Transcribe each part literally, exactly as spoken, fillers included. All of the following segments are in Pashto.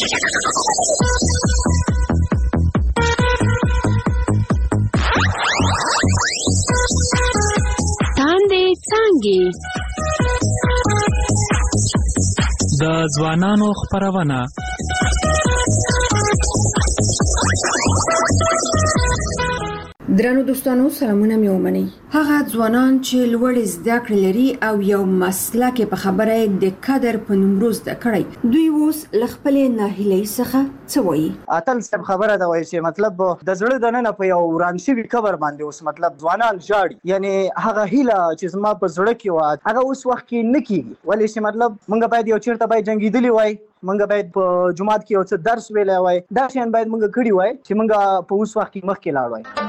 تاندې څانګې د ځوانانو خپرونه. درنو دوستانو سلامونه مې ومنئ. هغه ځوانان چې لوړ زده کړې لري او یو مسلک په خبره د قدر په نوم زده کړی، دوی اوس له خپلې ناهیلۍ څخه څه وایي؟ اتل صاحب خبره ده وایي چې مطلب د زړه دننه په یو وران شوي قبر باندې اوس مطلب ځوانان ژاړي. یعنی هغه هیله چې زما په زړه کې وه هغه اوس وخت کې نه کېږي. ولې چې مطلب موږ باید یو چېرته باید جنګېدلي وای، موږ باید په جومات کې یو څه درس ویلی وای، دا شیان باید موږ کړي وای چې موږ په اوس وخت کې مخکې لاړ وای.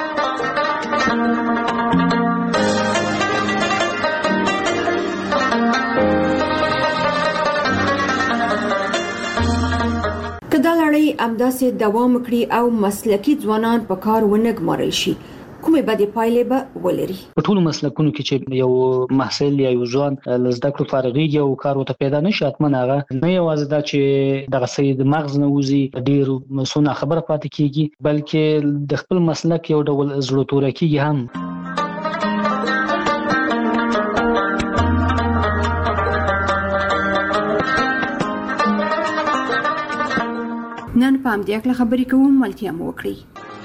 که دا لړۍ همداسې دوام وکړي او مسلکي ځوانان په کار ونه ګمارل شي، کومې بدې پایلې به ولري؟ په ټولو مسلکونو کې چې یو محصل یا یو ځوان له زده کړو فارغېږي او کار ورته پیدا نه شي، حتما هغه نه یوازې دا چې دغه څه د مغز نه وځي ډېر څه ناخبره پاتې کېږي، بلکې د خپل مسلک یو ډول زړه توره کېږي هم. نن په همدې هکله خبرې کوو، ملتیا مو وکړئ.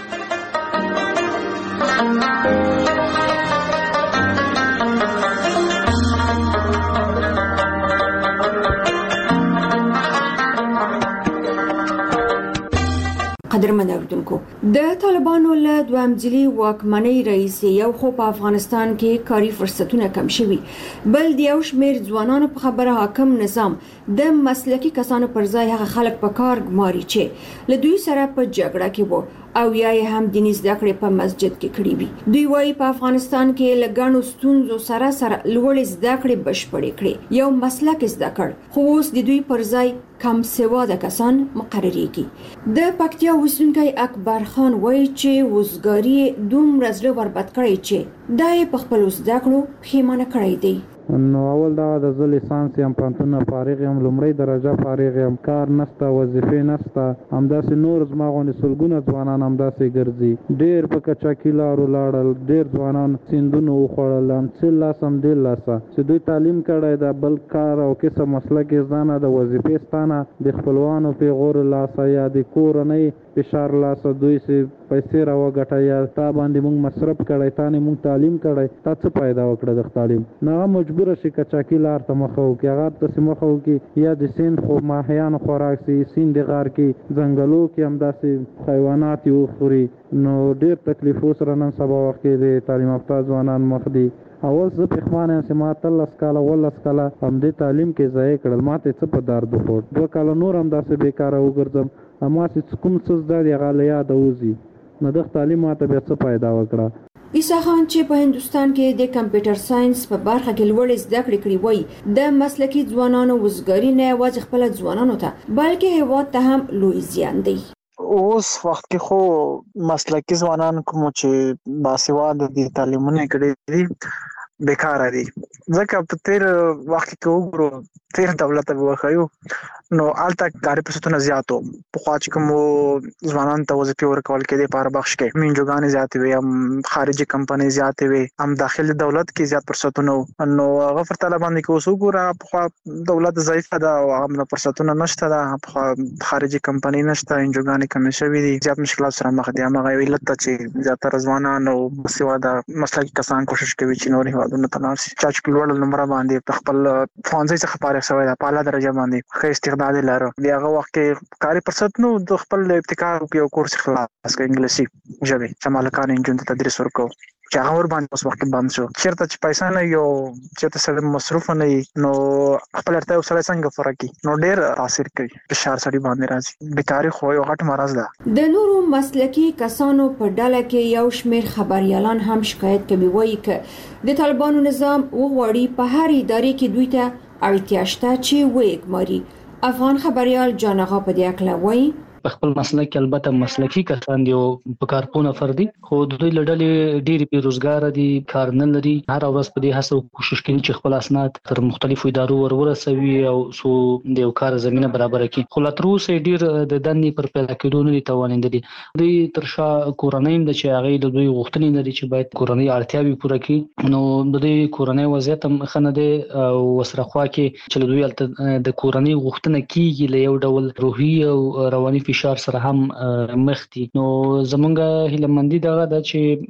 قدرمن اوریدونکو، د طالبانو له دویم ځلي واکمنۍ رئیس یو خو په افغانستان کې کاري فرصتونه کم شوي، بل د یو شمېر ځوانانو په خبره حاکم نظام د مسلکي کسانو پر ځای هغه خلک په کار ګماري چې له دوی سره په جګړه کې وو او یا یې هم دیني زده کړې په مسجد کې کړې وي. دوی وایي په افغانستان کې له ګڼو ستونزو سره سره لوړې زده کړې بشپړې کړې، یو مسلک زده کړ، خو اوس د دوی پر ځای کم سواده کسان مقرریږي. د پکتیا اوسیدونکی اکبر خان وایي چې وزګاري دومره زړه وربد کړی چې دا یې په خپلو زده کړو پښیمانه کړی دی. نو اول دا د زه لیسانس یم، پوهنتون فارغ یم، لومړۍ درجه فارغ یم، کار نشته، وظیفې نشته، همداسې نور زما غوندې سلګونه ځوانان همداسې ګرځي. ډېر په کچاکي لارو لاړل، ډېر ځوانان سیندونه وخوړل، څه لاس هم ډېر لاسه چې دوی تعلیم کړی ده، بل کار او کسب مسلک یې زده نه، د وظیفې ستانه د خپلوانو پیغور لاسه یا د کورنۍ فشار لاسه دوی سي پیسې راوګټه یا تا باندې مونږ مصرف کړی، تا نه مونږ تعلیم کړی، تا څه پیدا وکړه د تعلیم؟ نه هغه مجبوره شي کچاکي لار ته مخه وکړي، هغه تاسې مخه وکړي یا د سیند خو ماهیانو خوراک سي، سیند غار کې ځنګلو کې همداسې حیوانات یې وخوري. نو ډېر تکلیفو سره نن سبا وخت کې د تعلیم یافته ځوانان مخ دي. اول زه پښېمانه یم چې ما اتلس کاله اوولس کاله همدې تعلیم کې ضایع کړل، ما ته څه په درد وخوړ، دوه کاله نور همداسې بېکاره وګرځم، اما چې کوم څه زده دي هغه له یاده وځي، نو دغه تعلیم ما ته بیا څه پیدا وکړه. عیسی خان چې په هندوستان کې د کمپیوټر ساينس په برخه کې لوړې زده کړې کړې وایي د مسلکي ځوانانو وزګاري نه یوازې خپل ځوانانو ته بلکې هیواد ته هم لوی زیان دی. اوس وخت کې خو مسلکي ځوانان کوم چې باسواده دي، تعلیمونه کړي دي، بیکاره دي. ځکه په تیر وخت کې وګورو تیر دولت به وخایو نو الته کاري فرصتونه زیاتو، پخوا چې کوم ځوانان ته وظیفې ورکول کېدې په هر بخش کې منجوګانې زیاتې وي، هم خارجي کمپنۍ زیاتې وي، هم داخلي دولت کې زیات فرصتونه وو. نو هغه پرتله باندې که اوس وګوره پخوا دولت ضعیفه ده او هغه فرصتونه نشته ده، پخوا خارجي کمپنۍ نشته، انجوګانې کمې شوي دي، زیات مشکلات سره مخ دي. همغه یو علت ده چې زیاتره ځوانان او باسواده مسلکي کسان کوشش کوي چې نور هېوادونو ته لاړ شي. چا چې لوړ نمره باندې په خپل ښوونځي څخه فارغ شوی ده، په اعلی درجه باندې ښه استعداد لري، د هغه وخت کې کاري فرصت نو د خپل ابتکار یو کورس خلاص کړ انګلیسي ژبې چې مالکان انجن ته تدریس ورکو چې هغه ور باندې اوس وخت بند شو. چیرته چې پیسې نه یو چیرته سره مصروف نه نو خپل ارته سره څنګه فرق کی نو ډیر تاثیر کوي، فشار سړي باندې راځي، بیکاری خو یو غټ مرض ده. د نورو مسلکي کسانو په ډله کې یو شمېر خبريالان هم شکایت کوي، وایي چې د طالبانو نظام وغواړي په هر ادارې کې دوی ته اړتیا شته چې وګماري. افغان خبريال جان آغا په دې اړه وایي په خپل مسلک کې البته مسلکی کسان دي او په کارپونه فردي خو د دوی لړلې ډېری بیروزګار دي، کار نه لري، هر ورځ په دې هڅه کوشش کوي چې خپل اسناد تر مختلفو ادارو ورورسوي او سو د یو کار زمينه برابر کړي. خو لا تر اوسه ډېر د دندې پر پیدا کېدو نه دي توانېدلي. دوی تر شا کورنۍ د چې هغه د دوی غوښتنې لري چې باید کورنۍ اړتیاوي پوره کړي، نو د دوی کورنۍ وضعیت هم ښه نه دی او وسره خوا کې چې دوی د کورنۍ غوښتنه کیږي له یو ډول روحي او رواني فشار سره هم مخ دي. نو زمونږ هیلهمندي دغه ده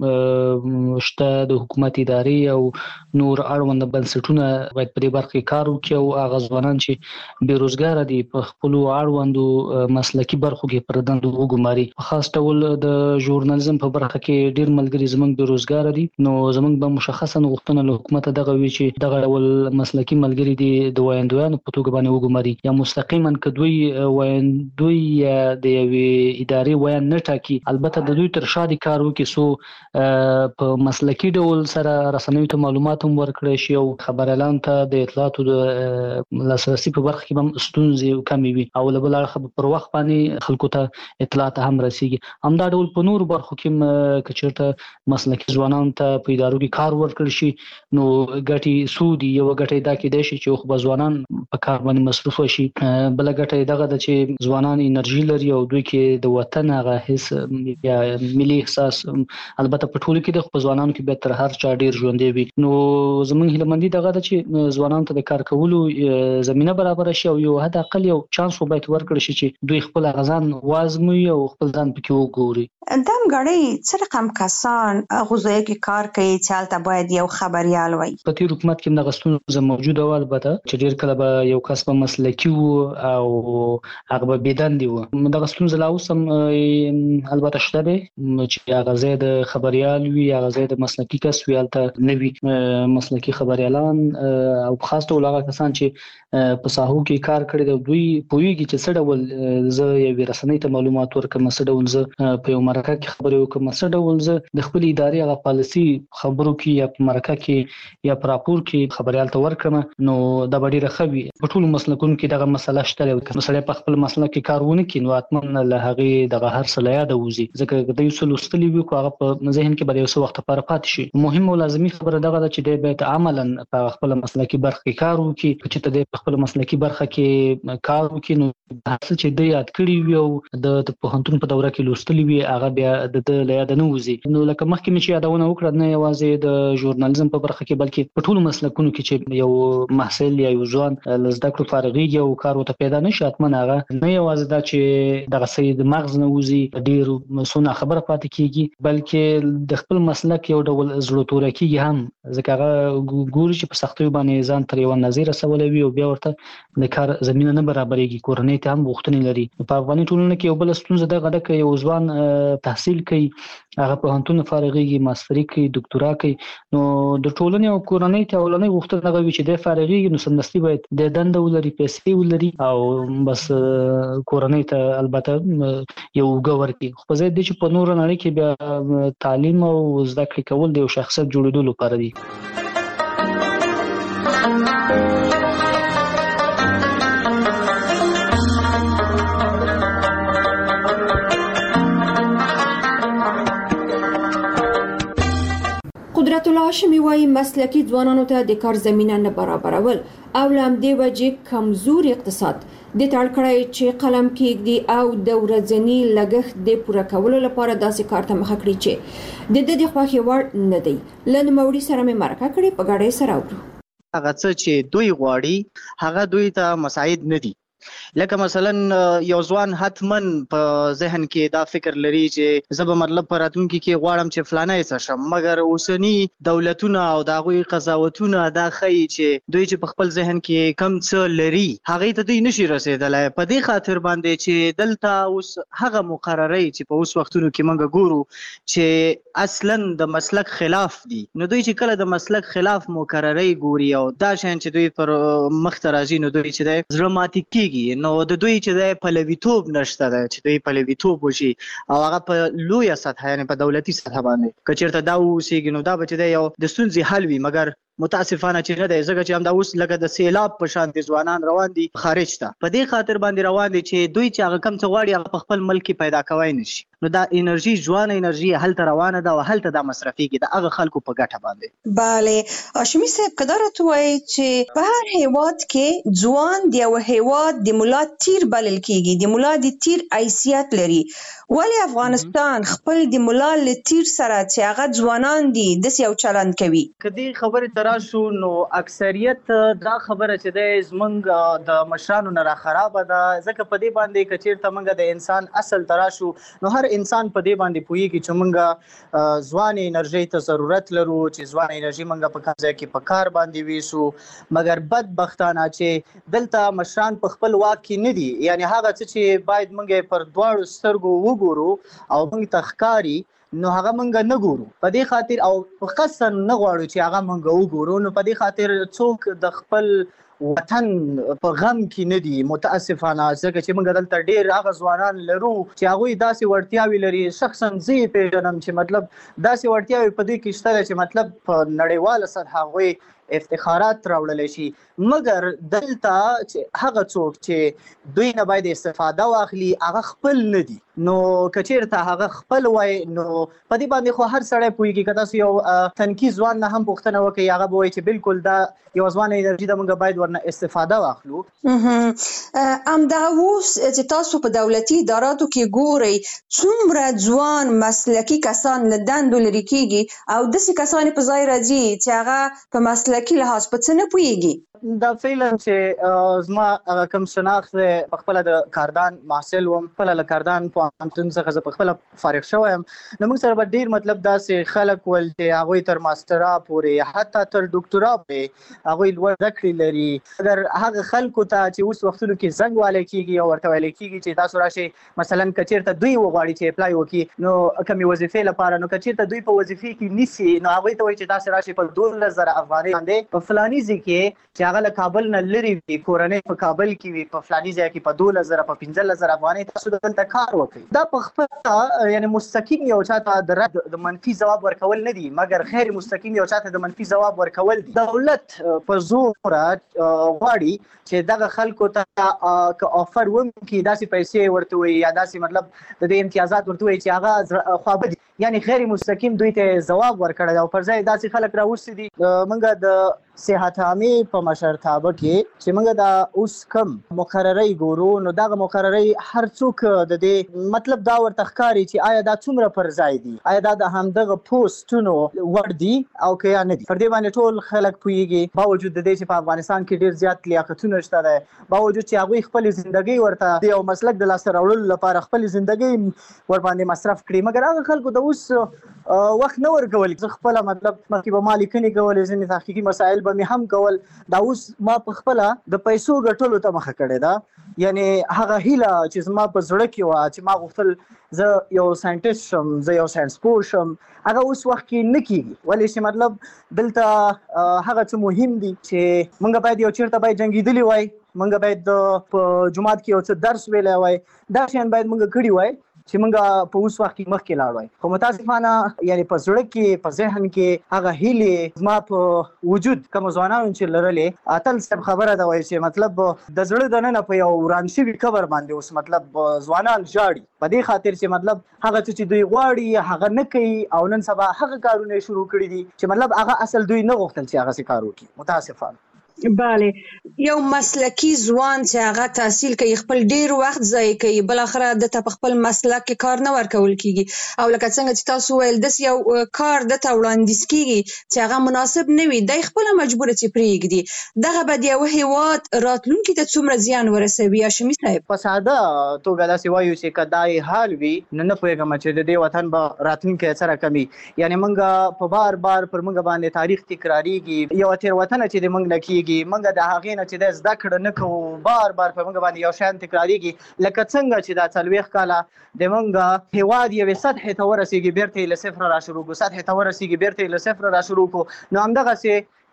چې شته د حکومت ادارې او نور اړوند بنسټونه باید په دې برخه کې کار وکړي او هغه ځوانان چې بیروزګار دي په خپل اړوندو مسلکی برخو کې پر دندو وګماري. په خاص ډول د ژورنالیزم په برخه کې ډیر ملګري زمونږ بیروزګار دي، نو زمونږ به مشخصا غوښتنه له حکومت دغه وی چې دغه ډول مسلکی ملګري دي د وایندویانو په توګه باندې وګماري، یا مستقیما کدوی وایندوی یا د یوې ادارې وایند نه ټاکي، البته د دوی تر شا دي کار وکړي سو په مسلکی ډول سره رسنیو ته معلومات هم ورکړي شي او خبريالان ته د اطلاعاتو د لاسرسي په برخه کې هم ستونزې کمې وي او له بل اړخه پر وخت باندې خلکو ته اطلاعات هم رسیږي. همدا ډول په نور برخو کې کچرته مسلکی ځوانان ته په ادارو کې کار ورکړي شي نو ګټي سودي یو ګټي دا کې دی چې خو ځوانان په کار باندې مصروف شي، بل ګټه دغه د چې ځوانان انرژي لري او دوی کې د وطن هغه حس یا ملي احساس البته په ټولو کې د خپل ځوانانو کې به تر هر چا ډیر ژوندې وي. نو زمونږ هیلهمندي دغه د چې ځوانانو ته د کار کولو زمينه برابر شي او یو حد اقل یو چانس وبایت ورکړي شي چې دوی خپل غزان وازموي او خپل ځان پکې وګوري. دم غړي څه رقم کسان غوځي کې کار کوي چې حالت باید یو خبريال وي. په تیر حکومت کې د غستون موجوده و، البته چې ډیر کله به یو کس په مسلکی او هغه به بدن دی و د غستون زلا اوسم البته شته دی چې هغه زید خبريال وي، هغه زید مسلکی کس وي، البته نوي مسلکی خبريالان او خاص ټول هغه کسان چې په ساحو کې کار کړی دی دوی پوهیږي چې څه ډول زه یو رسنۍ ته معلومات ورکوم، څه ډول زه په یو مرکه کې خبرې وکم، څه ډول زه د خپل ادارې هغه پالیسي خبرو کې یا په مرکه کې یا په راپور کې خبريال ته ورکم، نو دا ډیره ښه وي. په ټولو مسلکونو کې دغه مسله شته، مسله په خپل مسلک کې کارونه کوي نو اتمن له هغه دغه هر څه لا یاد وځي، ځکه د یو څه لوستلی وي خو هغه په ذهن کې به یو څه وخت لپاره پاتې شي. مهم او لازمي خبره دغه ده چې د بیت عملاً په خپل مسلکی برخه کې کار وکړي، چې ته د خپل مسلکی برخه کې کار وکړي نو هڅه چې د یاد کړی وي او د پوهنتون په دوره کې لوستلی وي هغه بیا د لا یاد نه وځي. نو لکه مخکې مې چې یادونه وکړه نه یوازې د ژورنالیزم په برخه کې بلکې په ټولو مسلکونو کې چې یو محصل یا یو ځوان لزده کړو فارغيږي او کار وته پیدا نشي، اتمن هغه نه یوازې دا چې دغه سید مغز نه وځي ډیر سونه خبره پاتې کیږي، بلکې د خپل مسلک یو ډول زړه تور کیږي هم، ځکه هغه ګوري چې په سختۍ باندې ځان تر یو نظیر رسولوي او بیا ورته د کار زمينه نه برابرېږي، کورنۍ ته هم غوښتنې لري. په افغاني ټولنه کې یو بل ستونزه دغه ده چې یو ځوان تحصیل کوي، هغه په پوهنتون فارغيږي، ماستري کوي، ډاکټورا کوي، نو د ټولنې او کورنۍ ته ولنې غوښتنه دغه وي چې د فارغيږي نو سمدستي باید د دنده ولري، پیسې ولري او بس کورنۍ ته البته یو ګور کوي. خو په ځای د چې په نور نړۍ کې بیا تعلیم او زده کړې کول د یو شخصیت جوړېدو لپاره دي. قدرت الله هاشمي وايي مسلکی ځوانانو ته د کار زمينه نه برابرول او لام دی وجې کمزوري اقتصاد د تړ کړای چې قلم کېږي او د ورځنی لګښت د پوره کولو لپاره داسې کار ته مخه کړی چې د دې خوښي وړ نه دی. لن موري سره مې مرکه کړې په غاړې سره اورو هغه څه چې دوی غواړي هغه دوی ته مساعد نه دي. لکه مثلا یو ځوان حتمن په ذهن کې دا فکر لري چې زه به مطلب په راتلونکي کې غواړم چې فلانه څه شم، مګر اوسنی دولتونه او د هغوی قضاوتونه دا ښیي چې دوی چې په خپل ذهن کې کم څه لري هغې ته دوی نشي رسېدلی. په دې خاطر باندې چې دلته اوس هغه مقررې چې په اوس وختونو کې موږ ګورو چې اصلا د مسلک خلاف دي، نو دوی چې کله د مسلک خلاف مقررې ګوري او دا شیان چې دوی پر مخ ته راځي نو دوی چې دی زړه ماتې کېږي، نو د دوی چې دی پلویتوب نشته دی چې دوی پلویتوب وشي او هغه په لویه سطحه یعنې په دولتي سطحه باندې که چېرته دا واوسېږي نو دا به چې دی یو د ستونزې حل وي، مګر متاسفانه چې نه دی، ځکه چې همدا اوس لکه د سیلاب په شان دي ځوانان روان دي خارج ته، په دې خاطر باندې روان دي چې دوی چې هغه کم څه غواړي هغه په خپل ملک کې پیدا کوی نشي. نو دا انرژي ځوانه انرژي هلته روانه ده او هلته دا مصرفيږي د هغه خلکو په ګټه باندې. bale هاشمي صاحب کدا راته وایي چې په هر هیواد کې ځوان دی او هیواد د مولا تیر بلل کیږي، د مولا د تیر حیثیت لري، ولی افغانستان خپل د مولا ل تیر سره چې هغه ځوانان دي د یو چلند کوي. کدی خبره تراشو نو اکثریت دا خبره چې د زمنګ د مشرانو نه را خراب ده، ځکه په دې باندې کچیر ته منګه د انسان اصل تراشو نو هر انسان په دې باندې پوهیږي چې موږ ځوان انرژي ته ضرورت لرو، چې ځوان انرژي موږ په کوم ځای کې په کار باندې ویسو، مګر بدبختانه چې دلته مشران په خپل واک کې نه دي، یعنی هغه څه چې باید موږ پر دواړو سترګو وګورو او موږ ته ښکاري نو هغه موږ نه ګورو. په دې خاطر او په قصد نه غواړو چې هغه موږ وګورو، نو په دې خاطر څوک د خپل وطن په غم کې نه دي متاسفانه، ځکه چې موږ دلته ډېر هغه ځوانان لرو چې هغوی داسې وړتیاوې لري، شخصا زه یې پېژنم چې مطلب داسې وړتیاوې په دې کې شته چې مطلب په نړیواله سطح هغوی افتخارات راوړلی شي، مګر دلته چې هغه څوک چې دوی نه باید استفاده واخلي هغه خپل نه دي. نو کچیرته هغه خپل وای نو په دې باندې خو هر سړی پوهیږي که تاسو یو تنکي ځوان نه هم پوښتنه وکړئ هغه به وایي چې بالکل دا یو ځوانه انرژي ده، موږ باید ورنه استفاده واخلو. همدغه اوس چې تاسو په دولتي اداراتو کې ګورئ څومره ځوان مسلکي کسان له دندو لرې کېږي او داسې کسان په ځای راځي چې هغه په مسلکي لحاظ په څه نه پوهیږي. دا فعلا چې زما کوم شناخت په خپل د کاردان محصل وم، خپل له کاردان پوهنتون څخه زه په خپل فارغ شوی یم، نو موږ سره به ډېر مطلب داسې خلک ول چې هغوی تر ماسټرا پورې حتی تر ډاکټرا پورې هغوی لوړ زده کړې لري، مګر هغه خلکو ته چې اوس وختونو کې زنګ والی کېږي او ورته ویلی کېږي چې تاسو راشئ مثلا که چېرته دوی وغواړي چې اپلای وکړي نو کومې وظیفې لپاره، نو که چېرته دوی په وظیفې کې نیسي نو هغوی ته وایي چې تاسې راشئ په دولس زره افغانۍ باندې په فلاني ځای کې چې هغه له کابل نه لرې وي، کورنۍ په کابل کې وي، په فلاني ځای کې په دولس زره په پنځلس زره افغانۍ تاسو دلته کار وکړئ. دا په خپله یعنې مستقیم یو چاته د رد د منفي ځواب ورکول نه دي، مګر خیر مستقیم یو چاته د منفي ځواب ورکول دي. دولت په زوره غواړي چې دغه خلکو ته که آفر وکړي داسې پیسې ورته وایي یا داسې مطلب د دې امتیازات ورته وایي چې هغه خوابه دي، یعنی غیر مستقیم دوی ته ځواب ورکړی او پر ځای داسې خلک راوستي دي. موږ د صحت عامې په مشرتابه کې چې موږ دا اوس کم مقررۍ ګورو نو دغه مقررۍ هر څوک د دې مطلب دا ورته ښکاري چې آیا دا څومره پر ځای دي، آیا دا د همدغه پوسټونو وړ دي او که یا نه دي. پر دې باندې ټول خلک پوهیږي، باوجود د دې چې په افغانستان کې ډېر زیات لیاقتونه شته دی، باوجود چې هغوی خپلې زندګۍ ورته د یو مسلک د لاسته راوړلو لپاره خپلې زندګۍ ور باندې مصرف کړي، مګر هغه خلکو د اوس وخت نه ورکول. زه خپله مطلب مخکې به ما لیکنې کولې، ځینې تحقیقي مسایل به مې هم کول، دا اوس ما په خپله د پیسو ګټلو ته مخه کړې ده، یعنې هغه هیله چې زما په زړه کې وه چې ما غوښتل زه یو ساینټیسټ شم، زه یو ساینسپوه شم، هغه اوس وخت کې نه کېږي. ولې چې مطلب دلته هغه څه مهم دي چې موږ باید یو چېرته باید جنګېدلي وای، موږ باید په جومات کې یو څه درس ویلی وای، دا شیان باید موږ کړي وای چې موږ په اوس وخت کې مخکې لاړ وای. خو متاسفانه یعنې په زړه کې په ذهن کې هغه هیلې زما په وجود کومو ځوانانو چې لرلې، اتل صاحب خبره ده وایي چې مطلب د زړه دننه په یو وران شوي قبر باندې اوس مطلب ځوانان ژاړي په دې خاطر چې مطلب هغه څه چې دوی غواړي هغه نه کوي او نن سبا هغه کارونه شروع کړي دي چې مطلب هغه اصل دوی نه غوښتل چې هغه څه کار وکړي. متاسفانه بله یو مسلکی ځوان چې هغه تحصیل کوي خپل ډیر وخت ضایع کوي، بل اخره د ته خپل مسلک کې کار نه ورکول کیږي او لکه څنګه چې تاسو ویل داس یو کار د ته وړاندیز کیږي چې هغه مناسب نه وي، د خپل مجبور چې پریږدي. دغه به یو هیواد راتلونکي ته څومره زیان ورسوي. هاشمي صاحب په ساده توګه داسې وایو چې کدای حال وي نه نه پوهېږم چې د دې وطن به راتلونکی سره کمی، یعنی موږ په بار بار پر موږ باندې تاریخ تکراریږي، یو تېروتنه چې د موږ نه کیږي موږ د هغې نه چې د زده کړه نه کوو، بار بار په موږ باندې یو شیان تکراریږي، لکه څنګه چې دا څلوېښت کاله د موږ هېواد یوې سطحې ته ورسېږي، بېرته یې له صفره را شروع کړو، سطحې ته ورسېږي بېرته یې له صفره را شروع کړو. نو همدغسې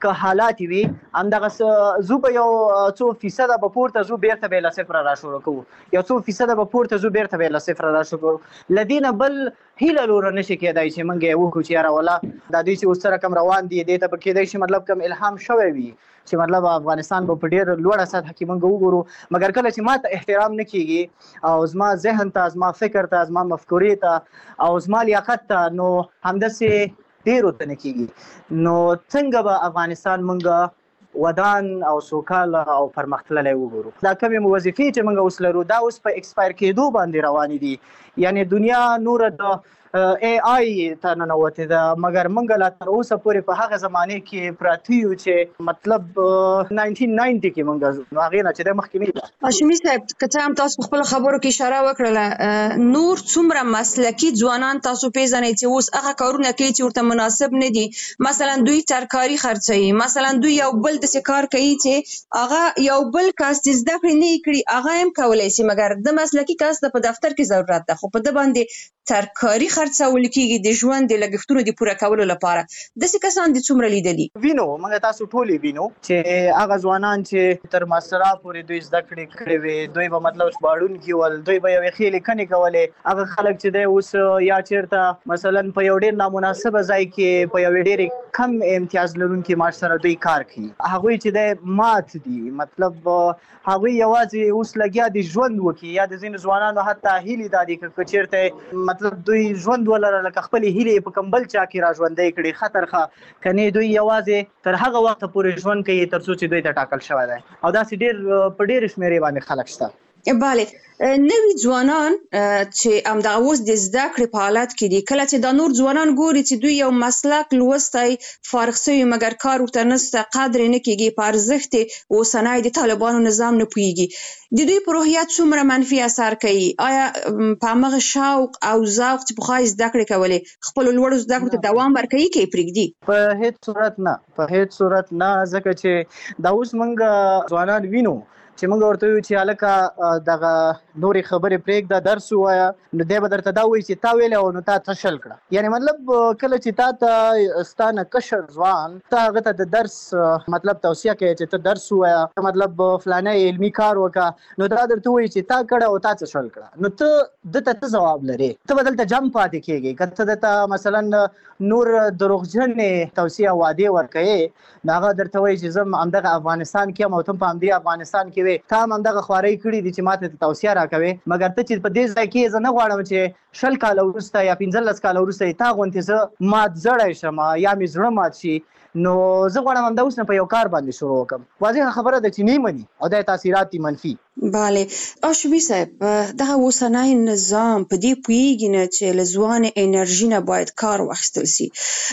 که حالات وي همدغه زو به یو څو فیصده به پورته زو بیرته به له صفره راشروع کوو یو څو فیصده به پورته زو بیرته به له صفره راشروع کوو له دې نه بل هیله لوره نشي کېدای چې موږ یې وکړو چې یاره والله دا دوی چې اوس سره کم روان دي دې ته به کېدای شي مطلب کم الهام شوی وي چې مطلب افغانستان به په ډېر لوړه سطح کې موږ وګورو مګر کله چې ما ته احترام نه کېږي او زما ذهن ته زما فکر ته زما مفکورې ته او زما لیاقت ته نو همداسې ډېرو ته نه کېږي نو څنګه به افغانستان موږ ودان او سوکاله او پرمختللی وګورو دا کومې وظیفې چې موږ اوس لرو دا اوس په ایکسپایر کېدو باندې روانې دي یعنی دنیا نوره د ای آی ته ننوتې ده مګر موږ لا تر اوسه پورې په هغه زمانې کې پراته یو چې مطلب ناینټین ناینټي کې موږ هغې نه چې دی مخکې نه ده هاشمي صاحب که څه هم تاسو په خپلو خبرو کې اشاره وکړله نور څومره مسلکي ځوانان تاسو پیژنئ چې اوس هغه کارونه کوي چې ورته مناسب نه دي مثلا دوی ترکاري خرڅوي مثلا دوی یو بل داسې کار کوي چې هغه یو بل کس چې زده کړې نه یې کړي هغه هم کولی شي مګر د مسلکي کس د په دفتر کې ضرورت ده خو په ده باندې ترکاري خرڅول کېږي د ژوند د لګښتونو د پوره کولو لپاره داسې کسان دي څومره لیدلي وینو موږ تاسو ټولې وینو چې هغه ځوانان چې تر ماسترا پورې دوی زده کړې کړې وي دوی به مطلب ژباړونکي ول دوی به یوې ښې لیکنې کولې هغه خلک چې دی اوس یا چېرته مثلا په یو ډېر نامناسبه ځای کې په یوې ډېرې کم امتیاز لرونکي معاش سره دوی کار کوي هغوی چې دی مات دي مطلب هغوی یوازې اوس لګیا دي ژوند وکړي یا د ځینو ځوانانو حتی هیلې دا دي که چېرته مطلب دوی ژوند ولره لکه خپلې هیلې په کوم بل چا کې را ژوندی کړي خطر ښه کنې دوی یوازې تر هغه وخته پورې ژوند کوي تر څو چې دوی ته ټاکل شوی دی او داسې ډېر په ډېرې شمېرې باندې خلک شته بله نوي ځوانان چې همدغه اوس د زده کړې په حالت کې دي کله چې دا نور ځوانان ګوري چې دوی یو مسلک لوستی فارغ شوي مګر کار ورته نشته قدر یې نه کېږي په ارزښت یې اوسنی د طالبانو نظام نه پوهېږي د دوی په روحیت څومره منفي اثر کوي آیا په همغه شوق او ذوق چې پخوا یې زده کړې کولې خپلو لوړو زده کړو ته دوام ورکوي که یې پرېږدي په هېڅ صورت نه په هېڅ صورت نه ځکه چې دا اوس موږ ځوانان وینو چې موږ ورته ویو چې هلکه دغه نورې خبرې پرېږده درس ووایه نو دی به درته دا وایي چې تا ویلی او نو تا څه شل کړه یعنې مطلب کله چې تا ته ستا نه کشر ځوان ته هغه ته د درس مطلب توصیه کوي چې ته درس ووایه مطلب فلانی علمي کار وکړه نو دا درته وایي چې تا کړه او تا څه شل کړه نو ته ده ته څه ځواب لرې ته به دلته جم پاتې کېږې که ته درته مثلا نور دروغجنې توصیه وعدې ورکوې نو هغه درته وایي چې زه همدغه افغانستان کې یم او ته په همدې افغانستان کې وې تا هم همدغه خوارۍ کړي دي چې ما ته توصیه راکوې مګر ته چې په دې ځای کې زه نه غواړم چې شل کاله وروسته یا پنځلس کاله وروسته تا غوندې زه مات زړی شم یا مې زړه مات شي نو زه غواړم همدا اوس نه په یو کار باندې شروع وکړم واضحه خبره ده چې نه مني او دا تاثیرات دي منفي بله هاشمي صاحب دغه اوسنی نظام په دې پوهېږي نه چې له ځوانې انرژي نه باید کار واخیستل سي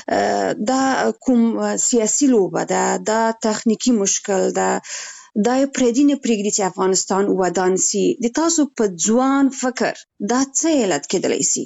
دا کوم سیاسي لوبه ده دا تخنیکي مشکل ده دا یې پردي نه پرېږدي چې افغانستان ودان سي د تاسو په ځوان فکر دا څه علت کېدلی سي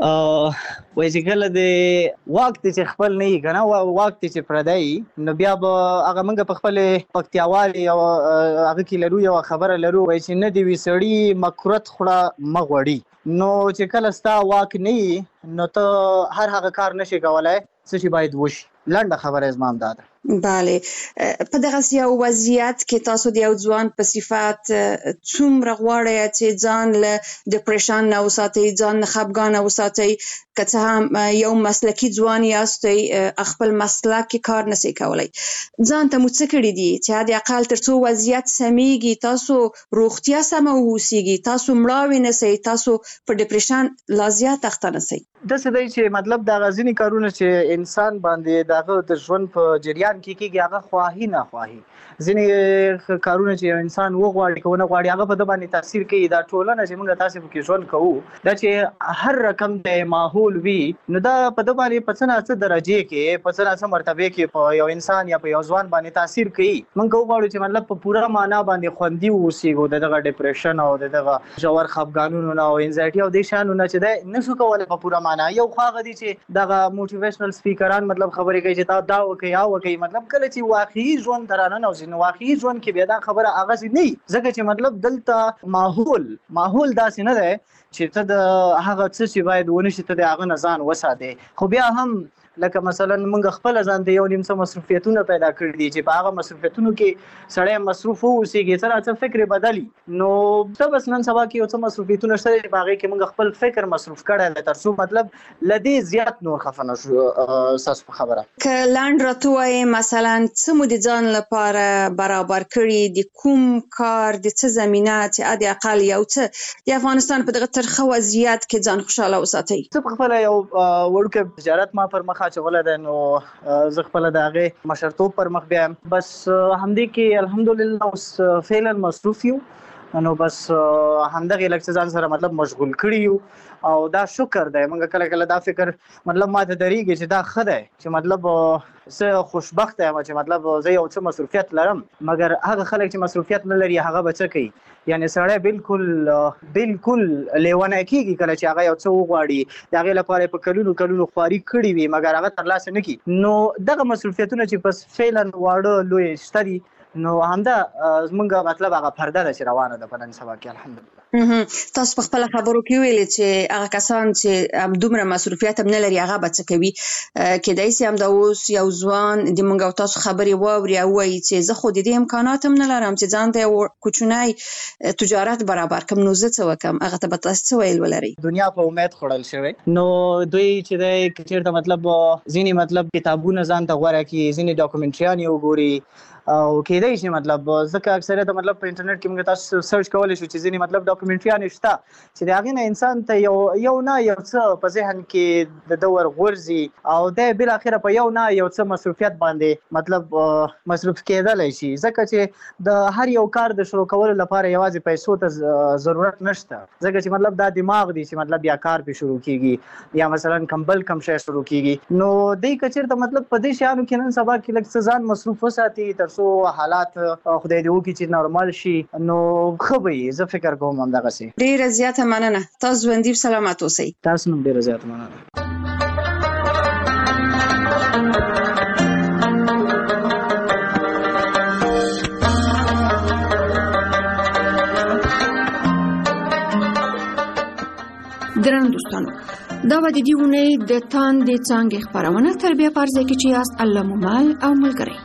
وایي چې کله د واک دی چې خپل نه وي که نه واک دی چې پردی نو بیا به هغه موږ په خپلې پکتیاوالې او هغه کې لرو یوه خبره لرو وایي چې نه دې وي سړي مکرت خوړه مه غوړي نو چې کله ستا واک نه وي نو ته هر هغه کار نشي کولی څه چې باید وشي لنډه خبره زما همدا ده بله په دغسې یو وضعیت کې تاسو د یو ځوان په صفت څومره غواړئ چې ځان له ډپریشن نه وساتئ ځان نه خفګانه وساتئ که څه هم یو مسلکي ځوان یاستئ خپل مسلک کې کار نسئ کولی ځان ته مو څه کړي دي چې حد اقل تر څو وضعیت سمیږي تاسو روغتیا سمه واوسیږي تاسو مړاوې نسئ تاسو په ډپریشن لا زیات اخته نسئ داسې دی چې مطلب دغه ځینې کارونه چې انسان باندې د هغه د ژوند په جریان کې کېږي هغه خواهي ناخواهي ځینې کارونه چې یو انسان وغواړي که ونه غواړي هغه په ده باندې تاثیر کوي دا ټولنه چې موږ تاسې پکې ژوند کوو دا چې هر رقم د ماحول وي نو دا په ده باندې په څه نه څه درجې کې په څه نه څه مرتبې کې په یو انسان یا په یو ځوان باندې تاثیر کوي موږ که وغواړو چې مطلب په پوره معنا باندې خوندي واوسېږو د دغه ډپریشن او د دغه ژور خفګانونو نه او انزایټي او دې شیانو نه چې دی نشو کولی په پوره معنا یو خوا هغه دي چې دغه موټیویشنل سپیکران مطلب خبرې کوي چې تا دا وکړئ یا وکړئ مطلب کله چې واقعي ژوند ته راننوځي نو واقعي ژوند کې بیا دا خبره هغسې نه وي ځکه چې مطلب دلته ماحول ماحول داسې نه دی چې ته د هغه څه چې باید ونه شي ته د هغه نه ځان وساتې خو بیا هم لکه مثلا موږ خپل ځان ته یو نیم څه مصروفیتونه پیدا کړی دي چې په هغه مصروفیتونو کې سړی مصروف اوسېږي څه څه فکر بدلی نو څه بس نن سبا کې یو څه مصروفیتونه شته چې په هغې کې موږ خپل فکر مصروف کړی دی تر څو مطلب له دې زیات نور خفه نه شو. ستاسو په خبره که لنډ راته ووایې مثلا څه مو د ځان لپاره برابر کړي د کوم کار د څه زمینه چې حد اقل یو څه د افغانستان په دغه ترخه وضعیت کې ځان خوشحاله وساتئ؟ زه په خپله یو وړوکی تجارت ما پر مخ اچولی دی نو زه خپله د هغې مشرتوب پر مخ بیایم بس همدې کې الحمدلله اوس فعلا مصروف یو نو بس همدغه لکه ځان سره مطلب مشغول کړی یو او دا شکر دی. موږ کله کله دا فکر مطلب ما ته درېږي چې دا ښه دی چې مطلب زه خوشبخته یم چې مطلب زه یو څه مصروفیت لرم مګر هغه خلک چې مصروفیت نه لري هغه به څه کوي یعنی سړی بالکل بالکل لیونی کېږي کله چې هغه یو څه وغواړي د هغې لپاره په کلونو کلونو خواري کړي وي مګر هغه ترلاسه نه کړي نو دغه مصروفیتونه چې بس فعلا واړه لوی شته دي نو همدا زمونږ مطلب هغه پرده ده چې روانه ده په نن سبا کې الحمدلله. تاسو په خپله خبرو کې ویلې چې هغه کسان چې دومره مصروفیت هم نه لري هغه به څه کوي کیدای شي همدا اوس یو ځوان د موږ او تاسو خبرې واوري او وایي چې زه خو د دې امکانات هم نه لرم چې ځان ته یو کوچنی تجارت برابر کړم نو زه څه وکړم هغه ته به تاسو څه ویل ولرئ؟ دنیا په امید خوړل شوی نو دوی چې دی که چېرته مطلب ځینې مطلب کتابونه ځان ته غوره کړي ځینې ډاکومنټریانې وګوري او کېدای شي مطلب ځکه اکثریت مطلب په انټرنیټ کې موږ تاسو سرچ کولی شو چې ځینې مطلب ډاکومنټریانې شته چې د هغې نه انسان ته یو یو نه یو څه په ذهن کې د ده ورغورځي او دی بالاخره په یو نه یو څه مصروفیت باندې مطلب مصروف کېدلی شي ځکه چې د هر یو کار د شروع کولو لپاره یوازې پیسو ته ضرورت نشته ځکه چې مطلب دا دماغ دی چې مطلب یا کار پې شروع کېږي یا مثلا کم بل کم شی شروع کېږي نو دی که چېرته مطلب په دې شیانو کې نن سبا کې لږ څه ځان مصروف وساتي تر څو حالات خدای دې وکړي چې نارمال شي نو ښه به وي زه فکر کوم همدغسې. ډېره زیاته مننه تاسو ژوندي سلامت اوسئ. تاسو هم ډېره زیاته مننه. ګرانو دوستانو دا به د دې اونۍ د تاندې څانګې خپرونه تر بیا په هر ځای کې چې یاست الله مو مل او ملګری.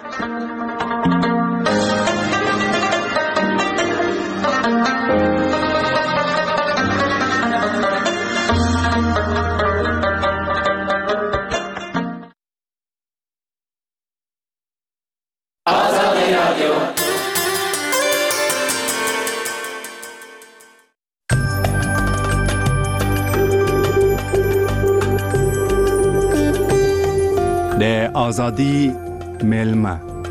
د آزادی میلمه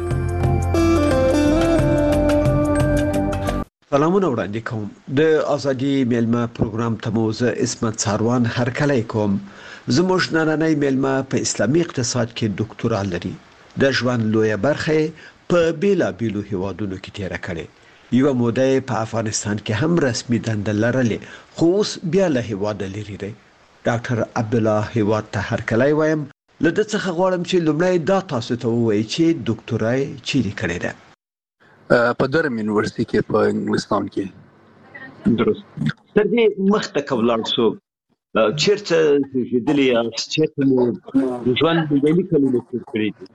سلامونه وړاندې کوم د آزادی میلمه پروګرام ته مو زه عصمت ساروان هرکلی کوم. زموږ نننی میلمه په اسلامي اقتصاد کې ډاکټورا لري د ژوند لویه برخه په بیلابیلو هیوادونو کې تیره کړې یوه موده په افغانستان کې هم رسمي دنده لرلې خو اوس بیا له هیواده لرې دی. ډاکټر عبدالله هیواد ته هرکلی وایم له ده څخه غواړم چې لومړی دا تاسو ته ووایي چې ډاکټورا یې چیرې کړې ده؟ په درم یونیورسيټي کې په انګلستان کې. درست. تر دې مخته که ولاړ شو چېرته زېږېدلي یاست چېرته مو ژوند بیلي کلونه تېر کړي دي؟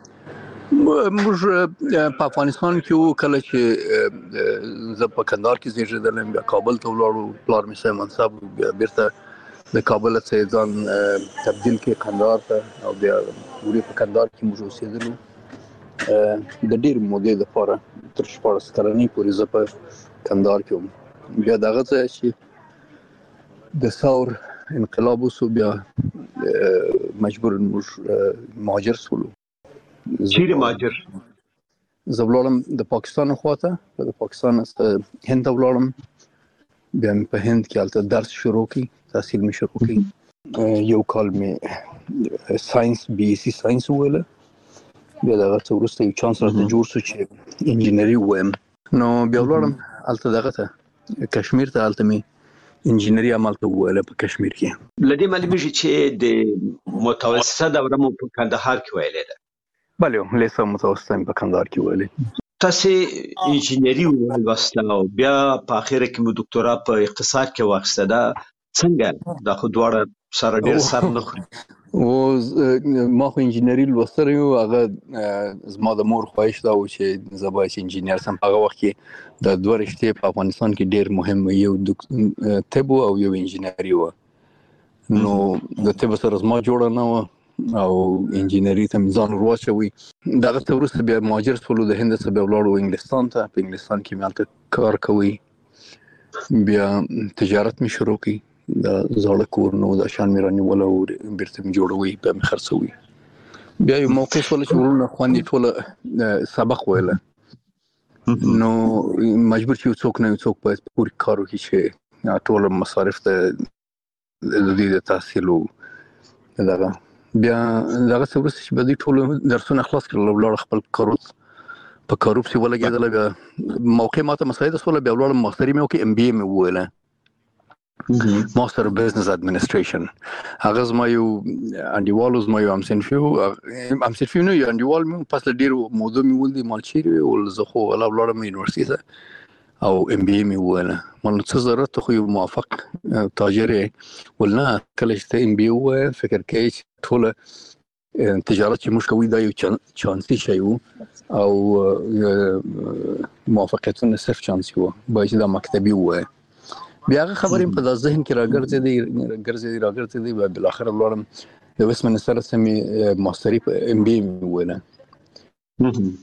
موږ په افغانستان کې وو کله چې زه په کندهار کې زېږېدلم بیا کابل ته ولاړو پلار مې صاحب منصب بیا بیرته د کابل څخه ځان تبدیل کې کندهار ته او بیا وروسته په کندهار کې موږ اوسېدلو د ډېر مودې لپاره تر شپاړس کلنۍ پورې زه په کندهار کې وم. بیا دغه ځای چې د ثور انقلاب وسو بیا مجبور موږ مهاجر شولو. چیرې مهاجر شو؟ زه ولاړم د پاکستان خواته د پاکستان څخه هند ته ولاړم بیا مې په هند کې هلته درس شروع کړ تحصیل مې شروع کړ یو کال مې ساينس بي اس سي ساينس وویله بیا دغه څه وروسته یو چانس راته جوړ شو چې انجینري ووایم نو بیا ولاړم هلته دغه ته کشمیر ته هلته مې انجینري همالته وویله په کشمیر کې. له دې معلومیږي چې د متوسطه دوره مو په کندهار کې ویلې ده؟ بله لیسه متوسطه مې په کندهار کې ویلې. تاسې انجینري ولوسته او بیا په اخره کې مو ډاکټورا په اقتصاد کې واخیسته دا څنګه؟ دا خو دواړه سره ډېر سر نه خوري. او ما خو انجینری لوستل یو هغه زما د مور خواهش دا و چې زه باید انجینر سم. هغه وخت کې د دوه رشتې په افغانستان کې ډیر مهم یو طب او یو انجینری و. نو د طب سره زما جوړه نه و او انجینری ته ځان ورواچوي. دغه ته وروسته بیا مهاجر شولو، د هند څخه بیا ولاړو انګلستان ته. په انګلستان کې مې هلته کار کوي. بیا تجارت مې شروع کړي. د زاړه کور نو د شان مې رانیول او بیرته مې جوړوي، بیا مې خرڅوي. بیا یو موقع شوله چې ورونه خوندې ټوله سبق ویله، نو مجبور چې یو څوک نه یو څوک باید پوری کار وکړي چې ټول مصارف ته د دې د تحصیل او دغه. بیا دغه څه وروسته چې به دوی ټول درسونه خلاص کړل، ولاړ خپل کاروب په کاروب سي ولګېدله. بیا موقع ماته مساعده شوله، بیا ولاړم ماستري مې وکړې، ام بي اې مې وویله، ماستر اف بزنس اډمنسټریشن. هغه زما یو انډیوال زما یو امسنفیو امسنفیو نه یو انډیوال مې پس له ډېرو مودو مې ولدي مال چیرې ول زه خو ولا ولاړم یونیورسيټي ته او ام بي اې مې وویله. مال څه ضرورت خو یو موافق تاجر ولنه کله چې ته ام بي اې ووایې فکر کوي چې ټوله تجارت چې موږ کوي دا یو چانسي شی و او موافقتونه صرف چانسي و، باید چې دا مکتبي ووایې. بیا هغه خبرې په د ذهن کې راګرځېدې ګرځېدې راګرځېدې بیا بالاخره ولاړم د ویسټمنسټر څخه مې ماستري په ام بي اې مې وویله.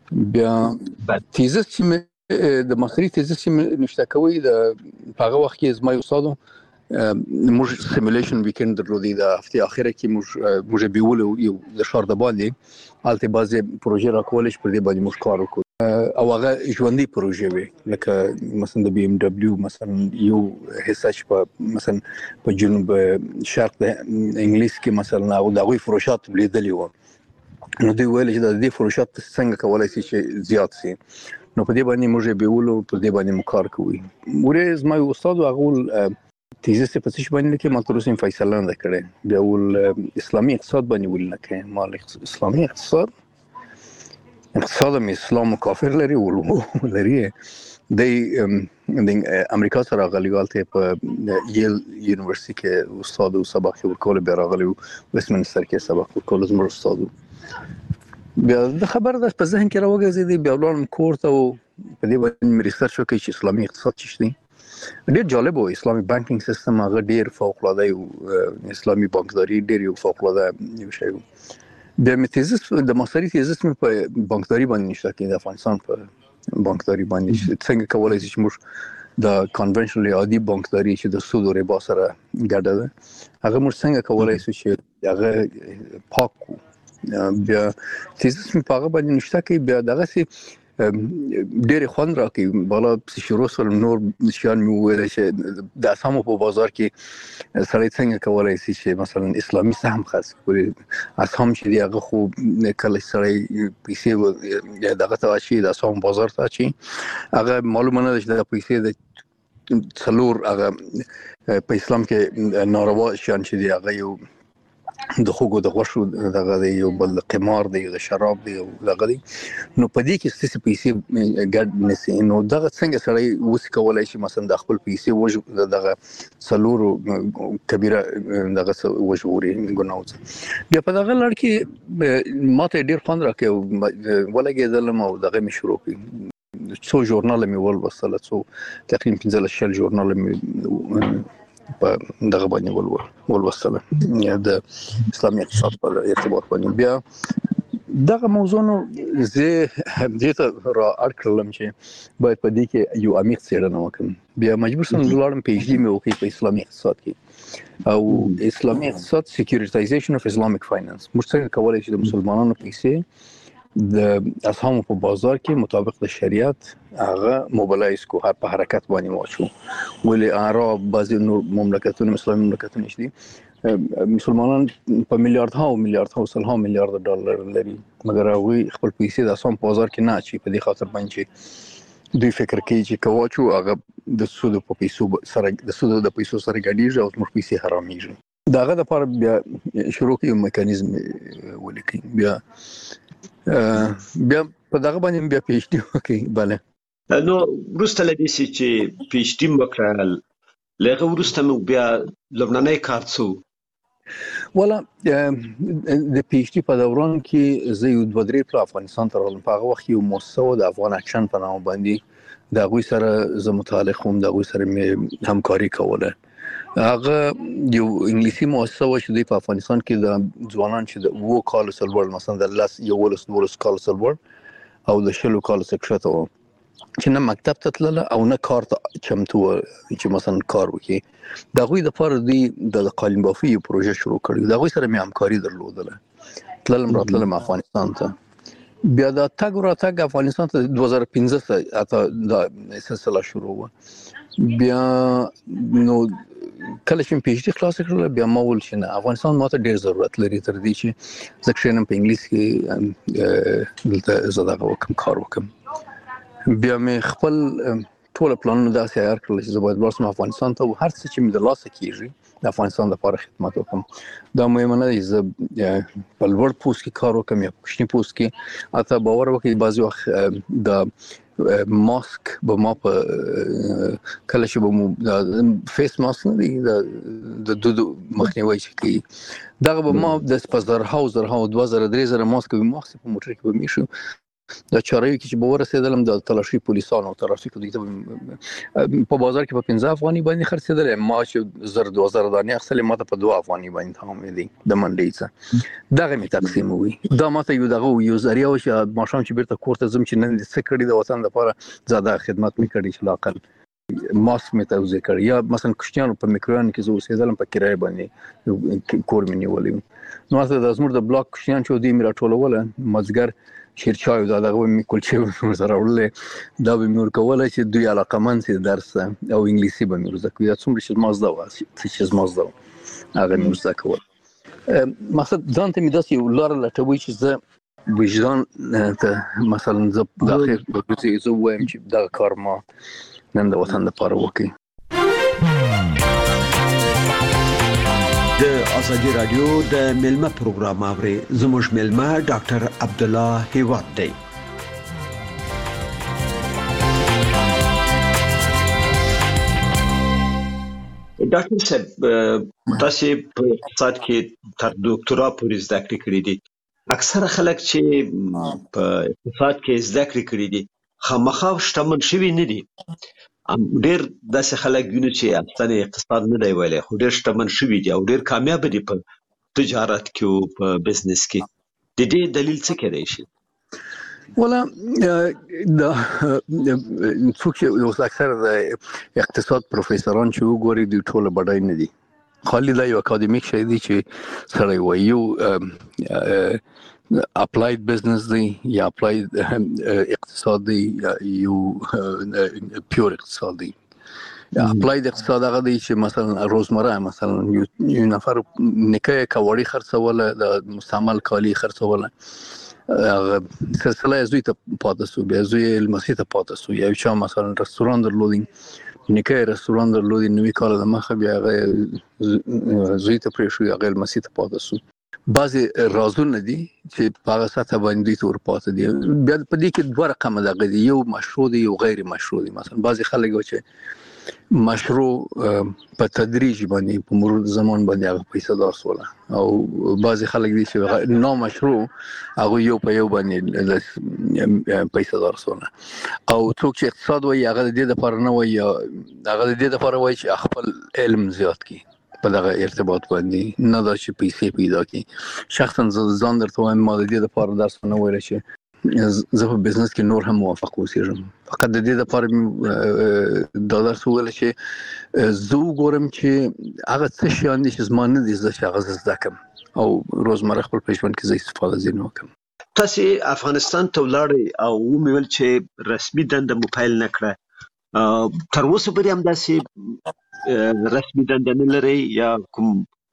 بیا تیزس چې مې د ماستري تیزس چې مې نشته کوي د په هغه وخت کې زما یو استادو موږ سیمولیشن ویکند درلودی د هفتې اخره کې موږ موږ بیولو یو د ښار د باندې هلته بعضې پروژې راکولې چې پر دې باندې موږ کار وکړو او هغه ژوندۍ پروژې وې، لکه مثلا د بي ام ډبلیو مثلا یو حصه چې په مثلا په جنوب شرق د انګلیس کې مثلا او د هغوی فروشات لیدلي وو. نو دوی ویل چې د دې فروشات څنګه کولی شي چې زیات شي. نو په دې باندې موږ یې بیولو، په دې باندې مو کار کوي. ورې زما یو استاد هغه ول تیزس په څه باندې لیکي، ما تر اوسه فیصله نه کړې. بیا ول اسلامي اقتصاد باندې ول نه کوي، مال اسلامي اقتصاد اقتصاد مې اسلام کافر لري ولو لري. د امریکا سره غلي غلطه په یل یونیورسيټي کې استاد او سبق ورکول، بیا راغلی ویسټمنسټر کې سبق ورکول زموږ استاد. بیا د خبر د په ذهن کې راوګرځېدې، بیا ولاړم کور ته او په دې باندې مې ریسرچ وکړ چې اسلامي اقتصاد څه دی. ډېر جالب و. اسلامي بانکینګ سیستم هغه ډېر فوق العاده یو اسلامي بانکداري ډېر یو فوق العاده یو شی و. بیا مې تیزس د ماستري تیزس مې په بانکداري باندې نشته کې د افغانستان په بانکداري باندې څنګه کولای شي چې موږ د کنونشنل عادي بانکداري چې د سود او ربا سره ګډه ده هغه موږ څنګه کولای شو چې هغه پاک کو. بیا تیزس مې په هغه باندې نشته کې. بیا دغه سي ډېر خوند راکې بالا شروع سول نور نشان مې وویل چې د اسامو په بازار کې سړی څنګه کولای شي چې مثلا اسلامي سهم خاص کړي. اسام چې دی هغه خو کله سړی پیسې دغه ته اچي د اسام بازار ته اچي، هغه معلومه نه ده چې د پیسې د څلور هغه په اسلام کې ناروا شان چې دی هغه یو د خوګو د غوښو دغه دی، یو بل قمار دی، د شراب دی او دغه دی. نو په دې کې ستاسو پیسې ګډ نسی. نو دغه څنګه سړی وس کولای شي مثلا د خپل پیسې وژ دغه څلورو کبیره دغه وژوري ګناوځي. بیا په دغه لړ کې ماته ډیر خوند راکې ولګېدلم او دغه مې شروع کړ. څو ژورنال مې ولوستل، څو تقریبا پنځه شل ژورنال مې په دغه باندې ولوستل یا د اسلامي اقتصاد په ارتباط باندې. بیا دغه موضوع نو زه دې ته را اړکړم چې باید په دې کې یو عمیق څېړنه وکړم. بیا مجبور شوم ولاړم پی ایچ ډي مې وکړ په اسلامي اقتصاد کې او اسلامي اقتصاد سکیورټایزیشن اف اسلامیک فاینانس. موږ څنګه کولای شو د مسلمانانو پیسې د اسهامو په بازار کې مطابق د شریعت هغه موبلایز کو، هر په حرکت باندې واچو. ولې عرب بعضی نور مملکتونه اسلامي مملکتونه دي مسلمانان په میلیارډ ها او میلیارډ ها او سل ها میلیارډ ډالر لري، مګر هغه خپل پیسې د اسهام په بازار کې نه اچي په دې خاطر باندې دوی فکر کوي چې کواچو هغه د سود په پیسو سره د سود د پیسو سره ګډیږي او موږ پیسې حرامېږي. داغه د لپاره بیا شروع کیو میکانیزم ولیکي. بیا بیا په دغه باندې بیا پی ایچ ډي وکړي. بله نو وروسته له دې چې پی ایچ ډي مو وکړل، له هغه وروسته مو بیا لومړنی کار څه و؟ ولا د پی ایچ ډي په دوران کې زه یو دوه درې په افغانستان ته راغلم. په هغه وخت یو مؤسسه د افغان اکشن په نامه باندې د هغوی سره زه متعلق وم، د هغوی سره مې همکاري کوله. هغه یو انګلیسي مؤسسه و چې په افغانستان کې د ځوانان چې د اوو کالو سلور مثلا د لاس یولس دولس کالو سلور او د شلو کالو څخه و چې نه مکتب ته تلله او نه کار ته چمتو چې مثلا کار وکړي. د هغوی دپاره دوی د قالین بافي یو پروژه شروع کړې. د هغوی سره مې همکاري درلودله. تللم راتللم افغانستان ته. بیا د تګ راتګ افغانستان ته دوه زره پنځه اته د سلسله شروع وه. بیا نو کله چې پی ایچ ډي خلاص کړل بیا ما ویل چې نه افغانستان ماته ډېر ضرورت لري تر دې چې زه کښېنم په انګلیس کې دلته زه دغه وکړم کار وکړم. بیا مې خپل ټول پلانونه داسې عیار کړل چې زه باید لاړ شم افغانستان ته او هر څه چې مې د لاسه کېږي د افغانستان لپاره خدمت وکړم. دا مهمه نه ده زه په لوړ پوست کې کار وکړم یا په کوچني پوست کې. حتی باور وکړئ بعضې وخت د ماسک به ما په کله چې به مو فیس ماسک نه دی د دودو مخنیوي چې کوي دغه به ما د په زرهاو زرهاو دوه زره درې زره ماسک به مې واخیستې په موټر کې به مې ایښو. د چاروي کې چې به ورسېدلم د تلاشي پولیسانو ترافیکو دوی ته په بازار کې په پنځه افغاني باندې خرڅېدلی. ما چې زر دوه زره دانې اخیستلې ما ته په دوه افغاني باندې تمامېدې د منډۍ څه. دغه مې تقسیموي. دا ما ته یو دغه یو ذریعه وه چې ماښام چې بیرته کور ته ځم چې نن دې څه کړي د وطن لپاره زه دغه خدمت مې کړی چې لااقل ماسک مې توضیح کړی. یا مثلا کوشنیانو په میکرویان کې زه اوسېدلم په کرایه باندې کور مې نیولی و. نو هلته د زموږ د بلاک کوشنیان چې دوی مې راټولوله مازدیګر شیرچای دا دغه مې کلچې به مې ورسره وړلې دا به مې ورکولی چې دوی علاقمند سي درس او انګلیسي به مې ورزده کوي. دا څومره چې زما زده وه څه چې زما زده وه هغه مې ورزده کول. مقصد ځان ته مې داسې یو لاره لټوي چې زه وجدان ته مثلا زه د اخر په ورځې زه ووایم چې دغه کار ما نن د وطن لپاره وکړي. د ازادي رادیو د ملمه پروګرام اوري. زموږ ملمه ډاکټر عبد الله هیواد دی. ډاکټر صاحب تاسو په اقتصاد کې تر ډاکټرا پورې زده کړې کړې دي. اکثره خلک چې په اقتصاد کې زده کړې کړې دي خامخا شتمن شوي نه دي. ډېر داسې خلک وینو چې افغان اقتصاد نه دی ویلی خو ډېر شتمن شوي دي او ډېر کامیاب دي په تجارت کې او په بزنس کې. د دې دلیل څه کېدای شي؟ ولا د څوک یو اکثر د اقتصاد پروفیسوران چې وګوري دوی ټول بډای نه دي. خالي دا یو اکاډمیک شی دی چې سړی وایي یو اپلاید بزنس دی یا اپلاید اقتصاد دی یا یو پیور اقتصاد دی. اپلاید اقتصاد هغه دی چې مثلا روزمره مثلا یو نفر نکه کاوړی خرڅوله د مستعمل کالی خرڅوله سلسله زوی ته پاتې شو بیا زوی لمسی ته پاتې شو یا چا مثلا رستوران درلودی نکه رستوران درلودی نوې کال د مخه بیا هغه زوی ته پرې شو هغه لمسی ته پاتې شو. بعضې رازونه دي چې په هغه سطحه باندې دوی ته ورپاتې دي. بیا په دې کې دوه رقمه دغه دي یو مشروع دی یو غیر مشروع دی. مثلا بعضې خلک چې مشروع په تدریج باندې په مرور زمان باندې هغه پیسه دار سوله او بعضې خلک دي چې نامشروع هغوی یو په یو باندې پیسه دار سوله. او څوک چې اقتصاد وایي هغه د دې دپاره نه وایي هغه د دې دپاره وایي چې خپل علم زیات کړي په دغه ارتباط باندې نه دا چې پیسې پیدا کړي. شخصا زه ځان درته وایم ما د دې دپاره درس ونه ویلی چې زه په بزنس کې نور هم موفق اوسېږم. فقط د دې دپاره مې دا درس وویلی چې زه وګورم چې هغه څه شیان دي چې زما نه دي زده چې هغه زه زده کړم او روزمره خپل په ژوند کې زه استفاده ځینې وکړم. تاسو افغانستان ته ولاړئ او ومې ویل چې رسمي دنده مو پیل نه کړه. تر اوسه پورې همداسې رسمي دنده نه لرئ یا کوم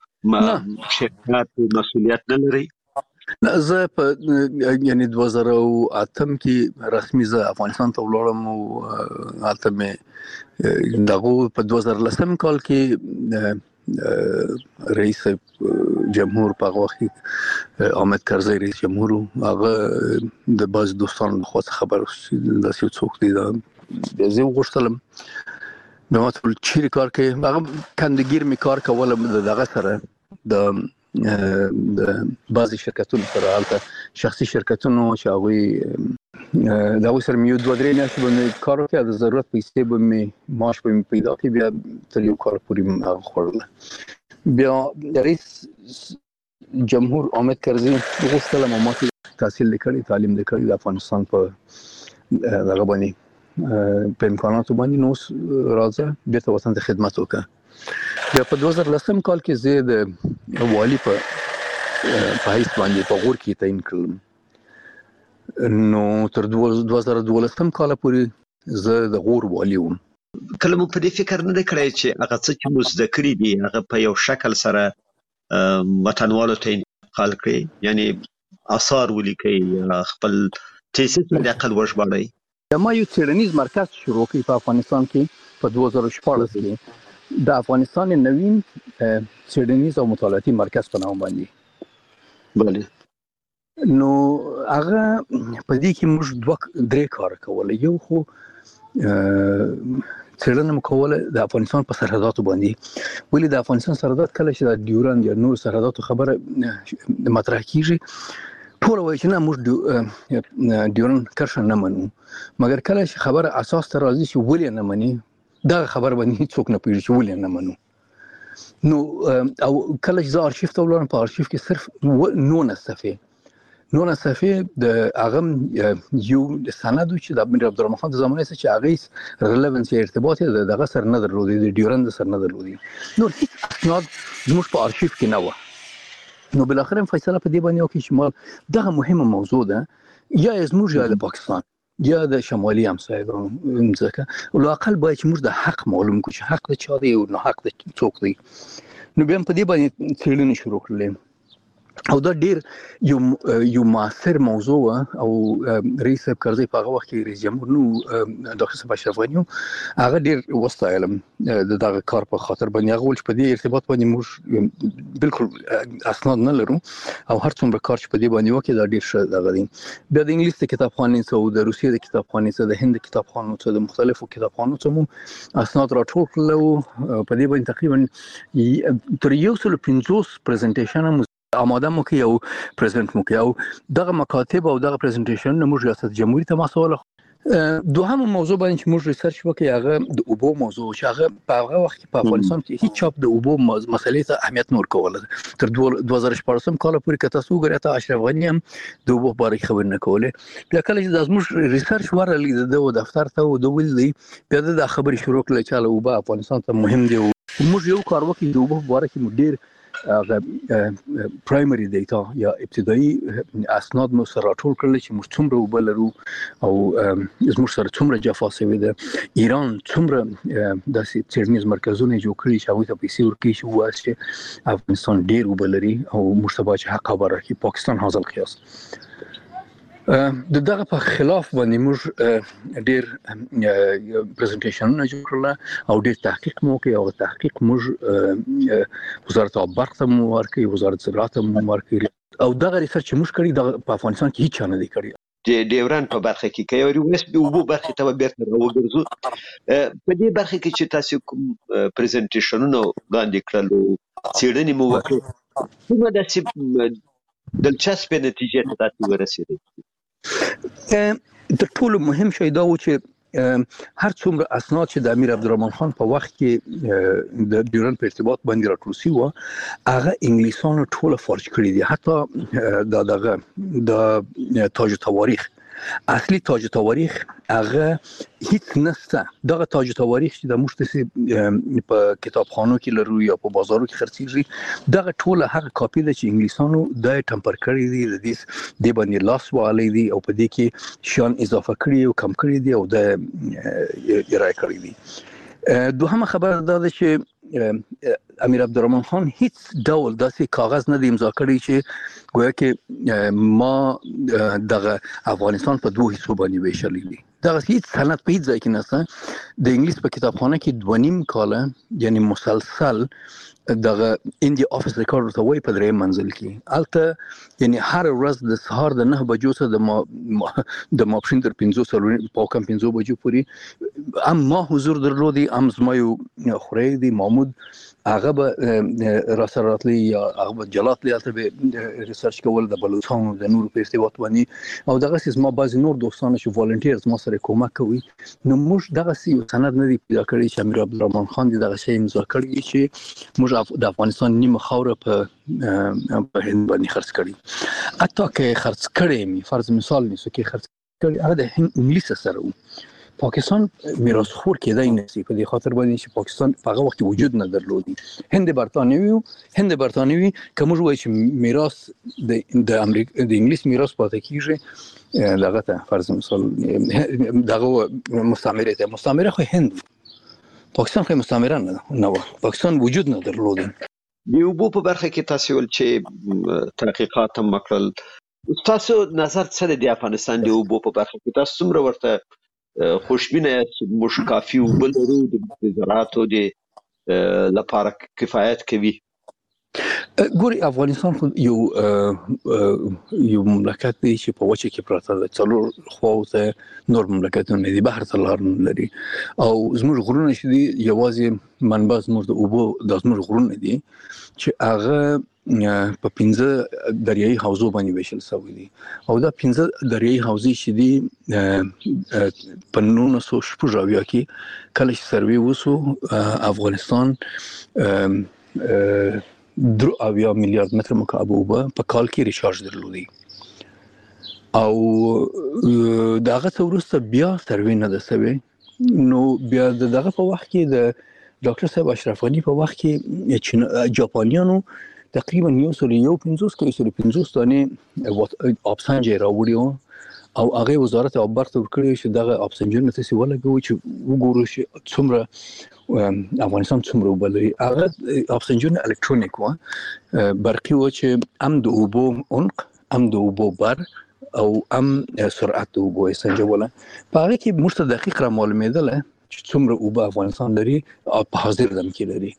شرکت مسؤلیت نه لرئ؟ زه په یعنی دوه زره اتم کې رسمي زه افغانستان ته ولاړم او هلته مې دغه په دوه زره لسم کال کې رئیس جمهور په هغه وخت کې حامد کرزي رئیس جمهور هغه د بعض دوستانو لخوا خبر داسې څوک دی دا زه وغوښتلم بیا ما ته ویل چیرې کار کوې هغه کندګیر مې کار کوله دغه سره د بعضی شرکتونو سره هلته شخصي شرکتونو چې هغوی د هغوی سره مې یو دوه درې میاشتې به مې کار وکړ، د ضرورت پیسې به مې معاش به مې پیدا کړي، بیا تر یو کال پورې مې هغه خوړله. بیا رئیس جمهور حامد کرزي غوښتله ما چې تحصیل دې کړی، تعلیم دې کړی، د افغانستان په دغه باندې په امکاناتو باندې، نو اوس راځه بیرته وطن ته خدمت وکړه. بیا په دوه زره لسم کال کې زه د والي په په حیث باندې په غور کې تعین کړم. نو تر دوه زره دولسم کال پورې زه د غور والي وم. کله مو په دې فکر نه دی کړی چې هغه څه چې مو زده کړي دي هغه په یو شکل سره وطنوالو ته انتقال کړئ، یعنی آثار ولیکئ، خپل تیسیس باندې عقل وژباړئ؟ ما یو څېړنیز مرکز شروع کړی په افغانستان کې په دوه زره شپاړس کې، د افغانستان نوین څېړنیز او مطالعاتي مرکز په نام باندې. بله. نو هغه په دې کې موږ دوه درې کار کول. یو خو څېړنه مو کوله د افغانستان په سرحداتو باندې، ولې د افغانستان سرحدات کله چې د ډیورند یا نور سرحداتو خبره مطرح کیږي ټول وایي چې نه موږ ډیورند کرښه نه منو، مګر کله چې خبره اساس ته راځي چې ولې نه مني دا خبر باندې هیڅوک نه پوهېږي چې ولې نه منو. نو او کله چې زه ارشیف ته ولاړم په ارشیف کې صرف نولس صفحې نولس صفحې د هغه یو سند و چې د امیر عبدالرحمن خان د زمانې څخه چې هغه هیڅ ریلیونس یا ارتباط یې دغه سره نه درلودی، د ډیورند سره نه درلودی، نور هیڅ اسناد زموږ په ارشیف کې نه وه. نو بالاخره فیصله په دې باندې وکړه چې ما دغه مهمه موضوع ده یا زموږ یا د پاکستان یا د شمالي همسایګانو ځکه لااقل باید چې موږ د حق معلوم کړو چې حق د چا دی او نه حق د څوک دی. نو بیا په دې باندې څېړنې شروع کړلې او دا ډیر یو یو موثر موضوع او رئیس صاحب کرزي په هغه وخت کې رئیس جمهور نو ډاکټر صاحب اشرف غنی هغه ډیر وستایلم د دغه کار په خاطر باندې هغه ول چې په دې ارتباط باندې موږ بالکل اسناد نه لرو او هر څومره کار چې په دې باندې وکړي دا ډیر ښه دغه دی. بیا د انګلیس د کتابخانې څخه او د روسیې د کتابخانې څخه د هند د کتابخانو څخه د مختلفو کتابخانو څخه مو اسناد راټول کړل او په دې باندې تقریبا تر یو سل پنځوس پریزنټیشن آماده مو کې او پریزنټ مو کې او دغه مکاتب او دغه پریزنټیشن موږ ریاست جمهوریت ته مسول. دوهم موضوع باندې چې موږ ریسرچ وکړو هغه د اوبو موضوع چې هغه په هغه وخت کې په افغانستان کې هیڅ چاپ د اوبو مسلې ته اهمیت نه ورکول تر دوه زره شپاړسم کال پورې که تاسو وګورئ ته اشرف غنی هم د اوبو په اړه خبرې نه کولې. بیا کله چې زموږ ریسرچ ورغلی د دفتر ته او د ولې بیا د خبرې شروع کړل چې اوبه افغانستان ته مهم دي. موږ یو کار وکړو د اوبو په اړه کې ډیر پرایمری دیتا یا ابتدایي اسناد مو سره راټول کړل چې موږ څومره اوبه لرو او زموږ سره څومره جفا شوې ده، ایران څومره داسې څېړنیز مرکزونه جوړ کړي چې هغوی ته پیسې ورکړي چې ووایي چې افغانستان ډېر اوبه لري او موږ ته باید چې حق خبره راکړي پاکستان حاصل قیاس. د دغه په خلاف باندې موږ ډېر پریزنټیشنونه جوړ کړل او ډېر تحقیق مو وکړ او تحقیق موږ وزارت آب برق ته مو ورکړی، وزارت زراعت ته مو ورکړی او دغه ریسرچ موږ کړی په افغانستان کې هیڅ چا نه دی کړی. د ډیورند په برخه کې که یو ریوس به اوبو برخه ته بیرته راوګرځو په دې برخه کې چې تاسو کوم پریزنټیشنونه وړاندې کړل څېړنې مو وکړې کومه داسې دلچسپه نتیجه ته تاسو ورسېدئ؟ تر ټولو مهم شی دا و چې هر څومره اسناد چې د امیر عبدالرحمن خان په وخت کې د ډیورند په ارتباط باندې راټول شوي وو هغه انګلیسانو ټوله فارج کړي دي، حتی د دغه د تاج تواریخ اصلي تاج تواریخ هغه هیڅ نشته. دغه تاج تواریخ چې د موږ په کتابخانو کې لرو یا په بازارو کې خرڅېږي دغه ټوله هغه کاپي ده چې انګلیسانو دا ټمپر کړي دي، د دې دې باندې لاس وهلی دي او په دې کې شیان اضافه کړي او کم کړي دي او د ارائه کړي دي. دوهمه خبره دا ده چې امیر عبدالرحمن خان هیڅ ډول داسې کاغذ نه دی امضا کړی چې ګویا کې ما دغه افغانستان په دوه حصو باندې ویشلی دی. دغه هیڅ سند په هیڅ ځای کې نشته. د انګلیس په کتابخانه کې دوه نیم کاله یعنی مسلسل دغه انډیا افیس ریکارډ ته وای په درې منزل کې الته یعنی هر ورځ د سهار د نه بجو څخه د ما د ماپښین تر پنځه سلو په کم پنځه بجو پورې ام ما حضور درلودي ام زما یو خوري دی محمود هغه به را سره راتلی یا هغه به جلات لیالته به ریسرچ کول د بلوچستان د نور په ارتباط باندې او دغه سیس ما بعضی نور دوستان چې والنټیرز ما سره کومک کوي نو موږ دغه سی سند نه دی پیدا کړی چې امیر عبدالرحمن خان دی دغه شی امضا کړی چې موږ د افغانستان نیمه خاوره په په هند باندې خرڅ کړی اته کې خرڅ کړی می فرض مثال نیسو کې خرڅ کړی هغه د انګلیس سره و پاکستان میراث خور کېدای نشي په دې خاطر باندې چې پاکستان په هغه وخت وجود نه درلودي هند برتانوي هند برتانوي کوم وایي چې میراث د د امریکا د انګلیس میراث پاتې کیږي دغه ته فرض مثال دغه مستعمره ته مستعمره خو هند پاکستان خو مستعمره نه نه پاکستان وجود نه درلودي. د اوبو په برخه کې تاسو ول چې تحقیقات هم وکړل تاسو نظر څه دی افغانستان د اوبو په برخه کې تاسو څومره ورته خوشبینه چې موږ کافي اوبه لرو د زراعتو د لپاره کفایت کوي؟ ګوري افغانستان خو یو یو مملکت دی چې په وچه کې پراته ده څلور خواوته نور مملکتونه دي بحر ته لار نه لري او زموږ غرونه چې دي یوازې منبع زموږ د اوبو د زموږ غرونه دي چې هغه په پنځه دریایي حوزو باندې ویشل شوی دي او دا پنځه دریایي حوزې چې دي په نولس سوه شپږ اویا کې کله چې سروې وسو افغانستان درو اویا میلیارد متر مکعب اوبه په کال کې ریچارج درلودي او دغه څه وروسته بیا سروې نه ده سوې نو بیا دغه په وخت کې د ډاکټر صاحب اشرف غني په وخت کې جاپانیانو تقریبا یو سل یو پنځوس کې یو سل پنځوس دانې آبسنجې راوړي او هغه وزارت آب ته ورکړي چې دغه آبسنجونه تاسو ولګوي چې وګورو چې څومره افغانستان څومره اوبه لري هغه آبسنجونه الکترونیک و برقي و چې ام د اوبو عمق ام د اوبو بر او ام سرعت د اوبو سنجوله په هغه کې موږ ته دقیق را معلومېدل چې څومره اوبه افغانستان لري او په حاضر دم کې لري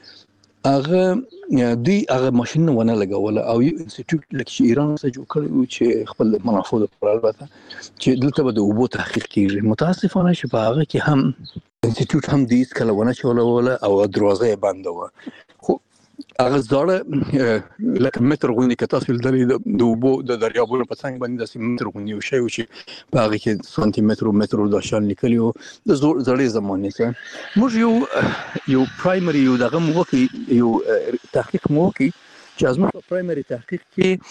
هغه دوی هغه ماشين ونه لګول او یو انسټیټیوټ لکه چې ایران څخه جوړ کړی چې خپل منافع لپاره البته چې دلته به د اوبو تحقیق کیږي متاسفانه چې په هغه کې هم انسټیټیوټ هم د هیڅ کله ونه چولول او دروازه یې بنده و خو هغه زړه لکه متر غونډه کې تاسو لري د اوبو د دریابونو په څنګه باندې د متر غونډه شی و چې په هغه کې سانتي متر او متر د شان لیکلی او د زړې زمانه څخه موږ یو یو پرایمری یو دغه مو کې یو تحقیق مو کې چې ازمه په پرایمری تحقیق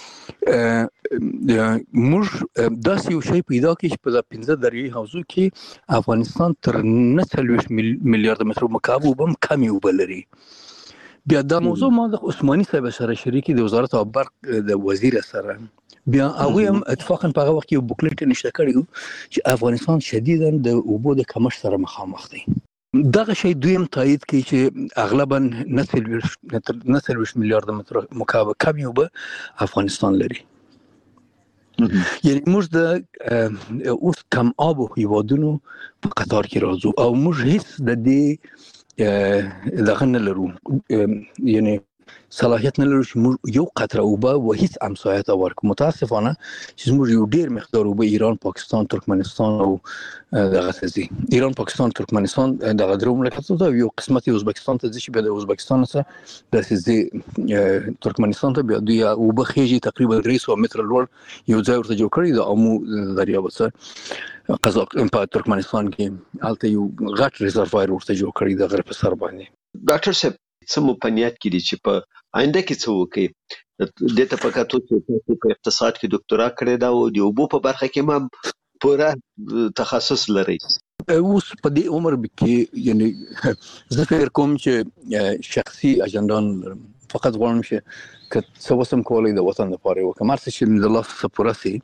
کې موږ داسې یو شی پیدا کړ چې په پنځه دریایي حوزو کې افغانستان تر نه څلوېښت میلیارډ متر مکعب اوبه کمې اوبه لري. بیا دا موضوع ما د عثماني صاحب سره شریکي د وزارت آب برق د وزیر سره بیا هغه هم اتفاقا په هغه وخت یو بوکلیټ نشته کړی چې افغانستان شدیداً د اوبو د کمښت سره مخامخ دی. دغه شی دویم تایید کوي چې اغلبا نه څلوېښت میلیارډ متر مکعب کمې اوبه افغانستان لري. یعنی موږ د اوس کم آبو هیوادونو په قطار کې راځو او موږ هیڅ د دې دغه نه لرو یعنی صلاحیت نه لرو چې موږ یو قطره اوبه و هیڅ همسایه ته ورکړو متاسفانه چې موږ یو ډیر مقدار اوبه ایران پاکستان ترکمنستان او دغه څه ایران پاکستان ترکمنستان دغه درو مملکتونو ته یو قسمت ازبکستان ته چې به د ازبکستان سره د سې ترکمنستان ته بیا دوی اوبه خېږي تقریبا درې سوه متر لوړ یو ځای ورته جوړ کړی د امو دریاب سره قزاق په ترکمنستان کې الته یو غټ ریزروایر ورته جوړ کړی د غرب سر باندې. ډاکټر صاحب څه مو په نیت کې دي چې په آینده کې څه وکړي د ته په کاتو چې په اقتصاد کې ډاکټرا کړی دا او د اوبو په برخه کې ما پوره تخصص لري اوس په دې عمر کې یعنی زه فکر کوم چې شخصي اجندان فقط غواړم چې که څه وسم کولای د وطن لپاره وکړم هر څه چې د الله څخه پوره سي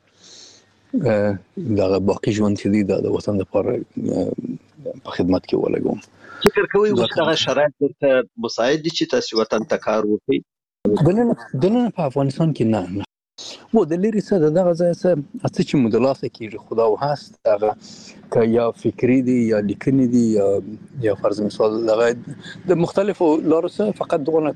دا باقي ژوند چې دی د وطن لپاره په خدمت کې ولګوم. فکر کوي اوس هغه شرایط ورته مساعد دي چې تاسو وطن ته کار وکړئ؟ دننه دننه په افغانستان کې نه و د لري څه دغه ځای څه څه چې مدلاسه کیږي خدا و هست هغه که یا فکری دي یا لیکنی دي یا یا فرض مثال دغه د مختلفو لارو څخه فقط دغه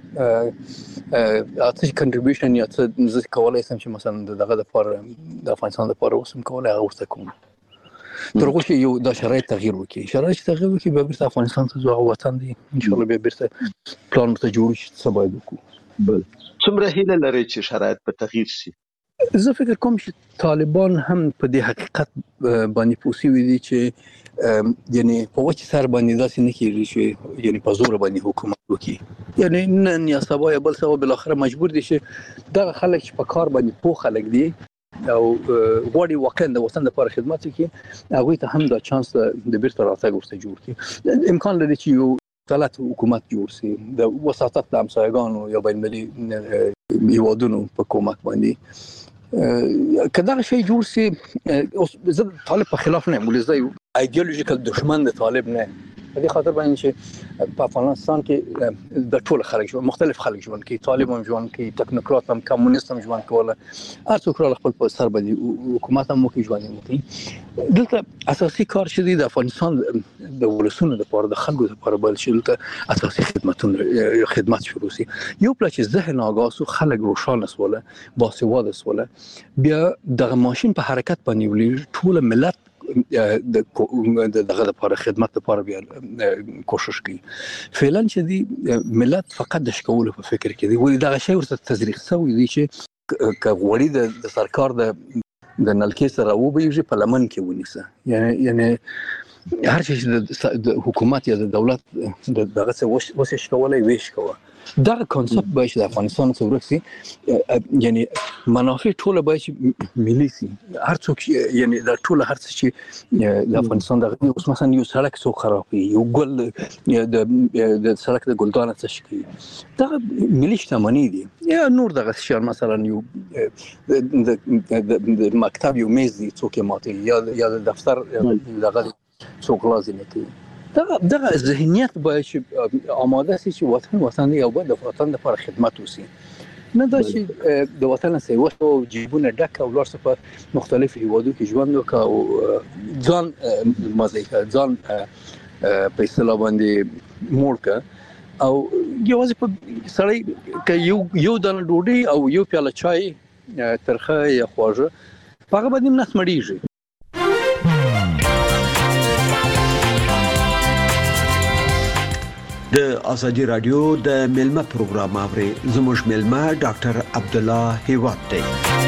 څه کنټریبیوشن یا څه زه کولای شم چې مثلا دغه د پر د افغانستان د پر وسم کولای هغه ورته کوم تر اوسه یو د شرایط تغییر وکړي شرایط تغییر وکړي به بیرته افغانستان ته ځو وطن دي ان شاء الله به بیرته پلان ته جوړ شي څه باید وکړو بل څومره هیله لري چې شرایط به تغییر شي زه فکر کوم چې طالبان هم په دې حقیقت باندې پوسی وي دي چې یعنی په وچه سر باندې داسې نه کیږي چې یعنی په زور باندې حکومت وکړي یعنی نن یا سبا یا بل سبا بل اخر مجبور دي چې دا خلک چې په کار باندې پوه خلک دي او غواړي واقعا د وطن لپاره خدمت وکړي هغه ته هم دا چانس د بیرته راتګ ورته جوړ کړي امکان لري چې یو غلط حکومت جوړ شي د وساطت د همسایګانو یا بین المللي هیوادونو په کومک باندې کدا شي جوړ شي زه طالب په خلاف نه ولې زه ایدئولوژیکل دشمن د طالب نه په دې خاطر باندې چې په افغانستان کې د ټول خلک ژوند مختلف خلک ژوند کوي طالب هم ژوند کوي ټکنوکرات هم کمونیست هم ژوند کوله هر څوک خپل په سر باندې حکومت هم کوي ژوند کوي دلته اساسي کار شې د افغانستان د ولسونو لپاره د خلکو لپاره بل شي دلته اساسي خدماتونه خدمات شروع شي یو پلا چې ذهن آگاه خلک روشانه سواله باسواده سواله بیا د ماشين په حرکت باندې ولې ټول ملت د دغه لپاره خدمت لپاره بیا کوشش کوي فعلا چې دی ملت فقط د شکول په فکر کې دی ولې دغه شی ورته تزریق شوی دی چې کغوړی د سرکار د د نلکې سره وبېږي په لمن کې ونیسه یعنی یعنی هر شي د حکومت یا د دولت دغه څه وسه شکولای ویش کوي دا کانسپت باید د افغانستان څخه ورسي یعنی منافع ټول باید ملي سي هر څوک یعنی دا ټول هر څه چې د افغانستان د اوس مثلا یو سړک څو خرابي یو ګل د د سړک د ګلدان څه شي دا ملي شتمنۍ دي یا نور دغه شی مثلا یو د مکتب یو میز دي څوک ماته یا یا د دفتر دغه څوک لازم دي دا دغه ذهنیت باید چې آماده شي چې وطن وطن دی او باید د وطن لپاره خدمت وشي نه دا چې د وطن سیوه او جیبونه ډک او لار په مختلف هیوادو کې ژوند وکړي او ځان مزه ځان په اصطلاح باندې موړ کړي او یوازې په سړی ک یو یو دانه ډوډۍ او یو پیاله چای ترخه یا خواږه هغه باندې نس مړیږي د ازادي رادیو د ملما پروګرام اوري زموږ ملما ډاکټر عبد الله هیواد دی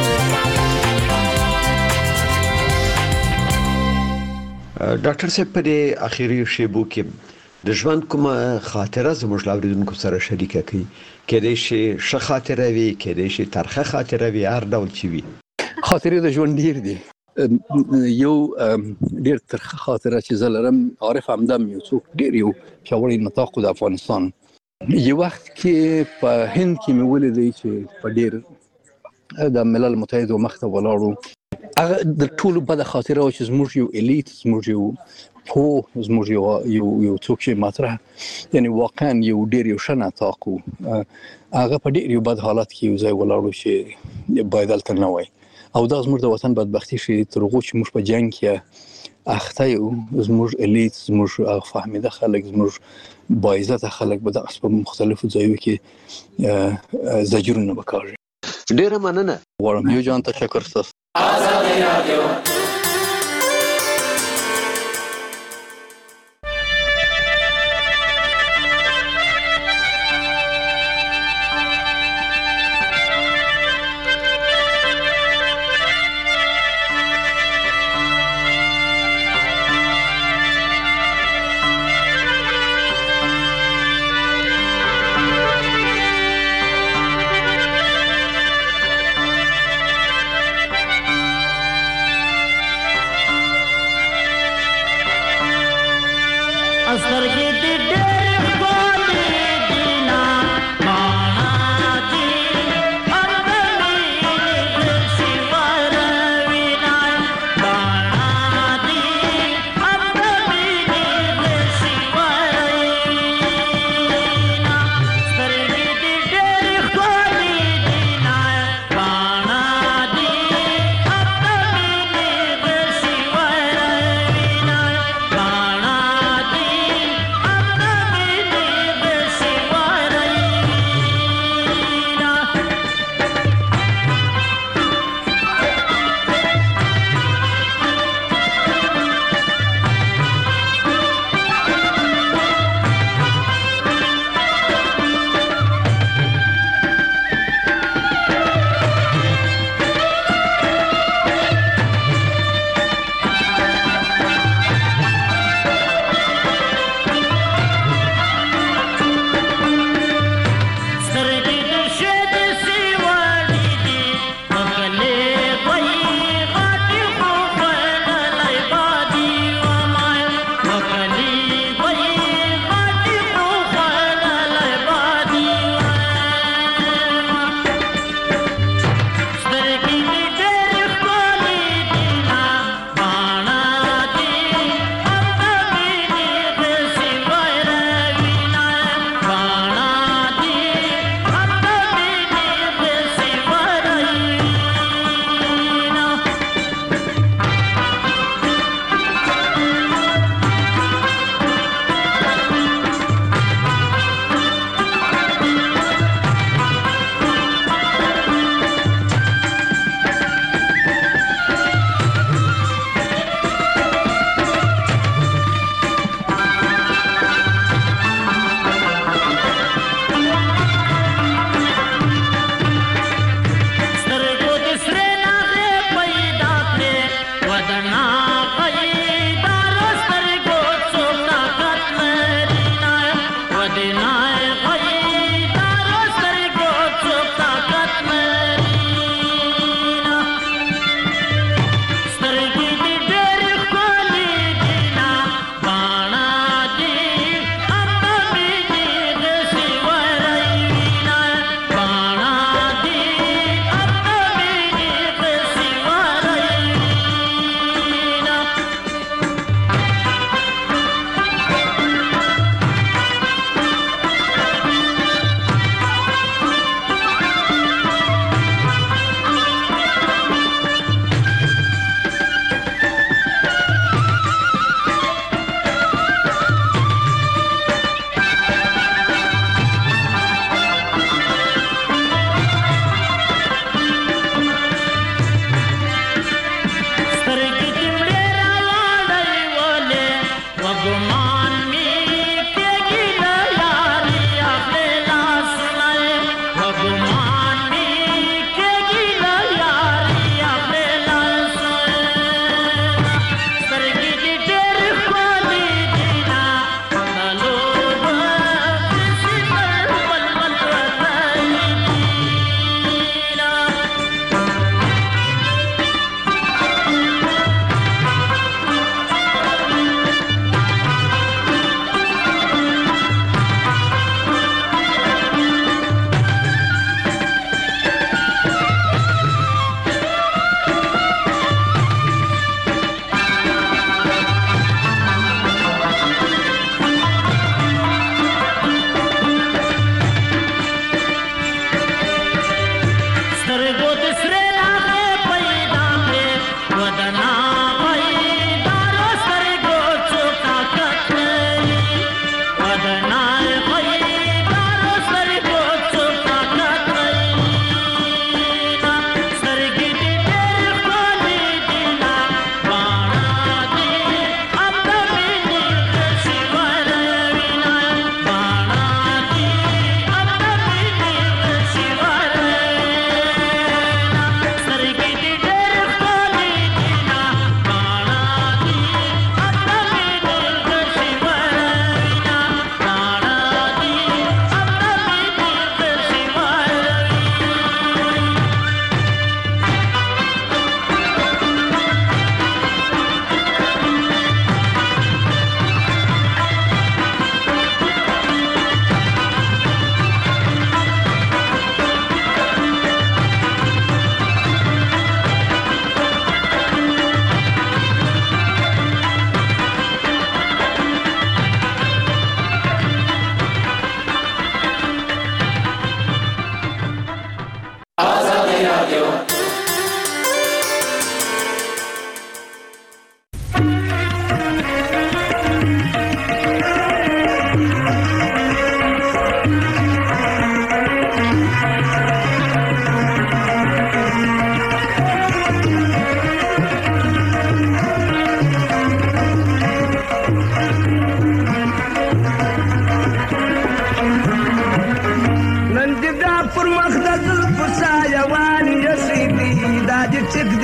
ډاکټر صاحب په دې اخیری شیبو کې د ژوند کومه خاطره زموږ لاوریدونکو سره شریکه کړئ کېدای شي ښه خاطره وي کېدای شي ترخه خاطره وي هر ډول چی وي خاطرې د ژوند ډیر دي یو ډیر ترخه خاطره چې زلرم عارف همدم یو څوک ډیر یو پیاوړی نطاق د افغانستان یو وخت کې په هند کې مې ولیدې چې په ډیر د ملل متحد مخته ولاړو هغه د ټولو بده خاطره و چې زموږ یو الیت زموږ یو پو زموږ یو یو یو څوک چې مطرح یعنی واقعا یو ډیر یو ښه نطاق و هغه په ډیر یو بد حالت کې یو ځای ولاړو چې باید دلته نه وای او دا زموږ د وطن بدبختی شي تر هغه چې موږ په جنگ کې اخته یو زموږ الیت زموږ فهمیده خلک زموږ باعزته خلک به د په مختلفو ځایونو کې زجرونه وکړي ډیره مننه غواړم یو جان تشکر ستاسو آزادي رادیو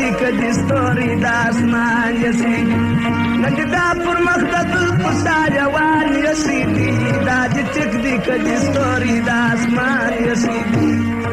دی کدی ستوري د اسمان یسیږي نن دا پر مخ د پسا جوان یسیږي دا د ټک دی کدی ستوري د اسمان یسیږي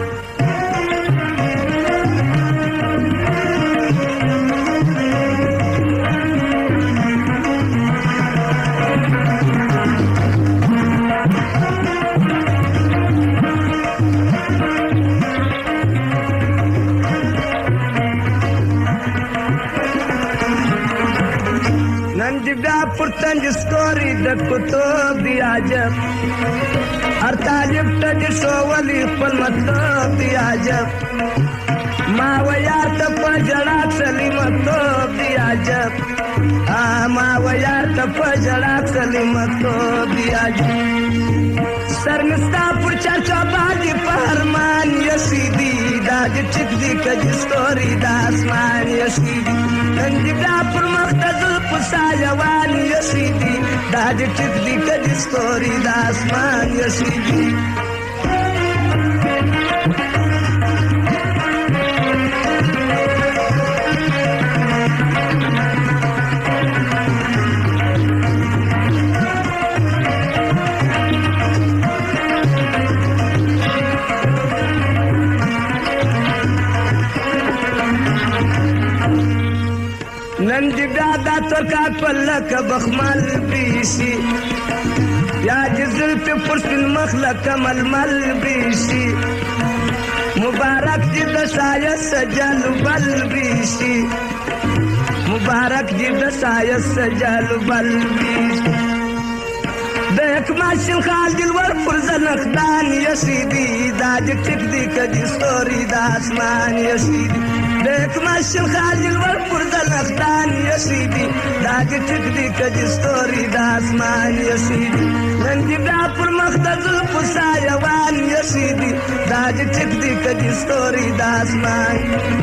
پرتنج ستوري د کتب دی عجب هر طالب ته د شوولي خپل مطلب دی عجب ما ویا ته په جړا سلیمتوب دی عجب ما ویا ته په جړا سلیمتوب دی عجب سرنستا پر چرچا باندې فرمان یسیدي دا د ټک دی کدي ستوري د اسمان یسیدي نن دا پر مختز پسا جوان یسیدي دا د ټک دی کدي ستوري د اسمان یسیدي نن جدا دا ترکا پلک بخمل بیشی یا جزل پی پرسن مخلق ململ بیشی مبارک جد سایت سجل بل بیشی مبارک جد سایت سجل بل بیشی دیکھ ماشن خال دلور پرزن اخدان یسیدی دا جتک دی کدی ستوری دا اسمان یسیدی دیکھ ماشن خال دلور پرزن اخدان یسیدی دا جتک دی کدی ستوری دا اسمان یسیدی نندی دا پر مختز الپسا یوان یسیدی دا جتک دی کدی ستوری دا اسمان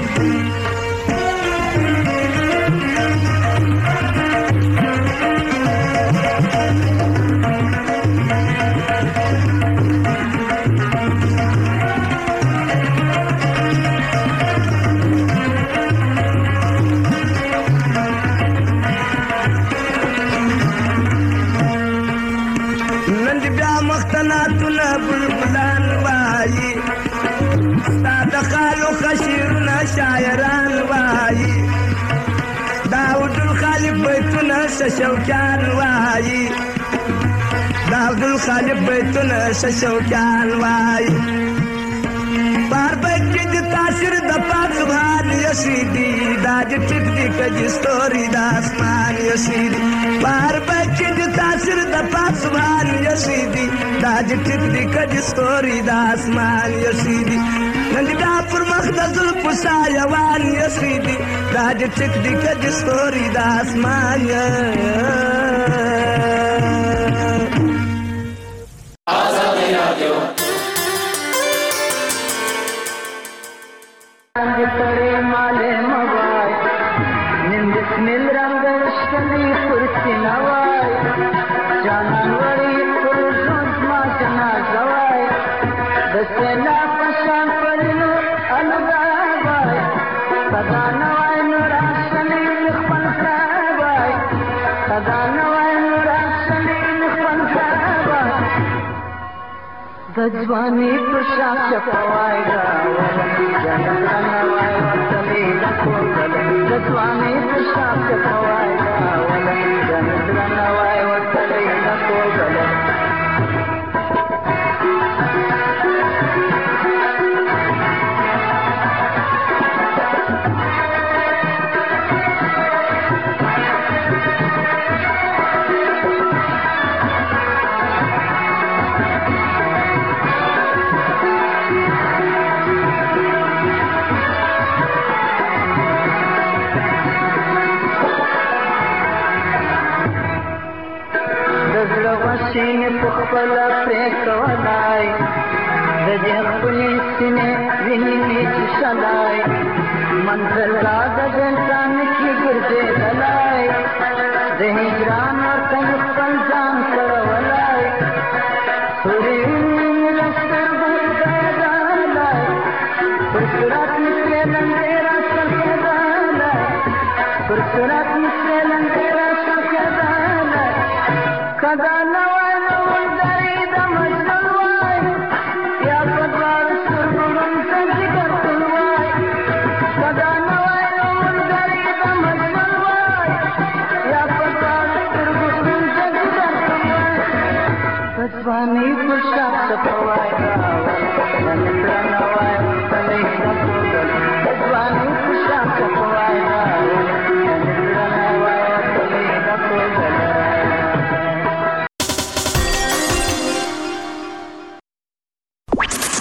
شاعران وایي داود الخالق بیتونه شوکان وایي داود الخالق بیتونه شوکان وایي بار بیت کې د تاثیر د پاک سبحان یسیدي دا د ټک دی کدي ستوري د اسمان یسیدي بار بیت کې د تاثیر د پاک سبحان یسیدي دا د ټک دی کدي ستوري د اسمان یسیدي نن دا پر مخدز الپسا یوان یسیدي دا د ټک دی کدي ستوري د اسمان آزادی رادیو پڑے مالے موائے نندس مل رنگ شلی پرسی نوائے جانان وری پرزوز ما جنا زوائے دسینا پشان پرنو الگاوائے صدا نوائے نورا شلی نخبن سابائے صدا نوائے نورا شلی نخبن سابائے دجوانی پشان چپوائے گا جنوائے وطلی لکو گلے دجوانی پشان چپوائے گا جنوائے وطلی لکو گلے سینه پخپل پریکولای د دې خپل سینه ویني چې شلای منزل را د انسان کې ګرځي دلای د هجران اور خپل ځان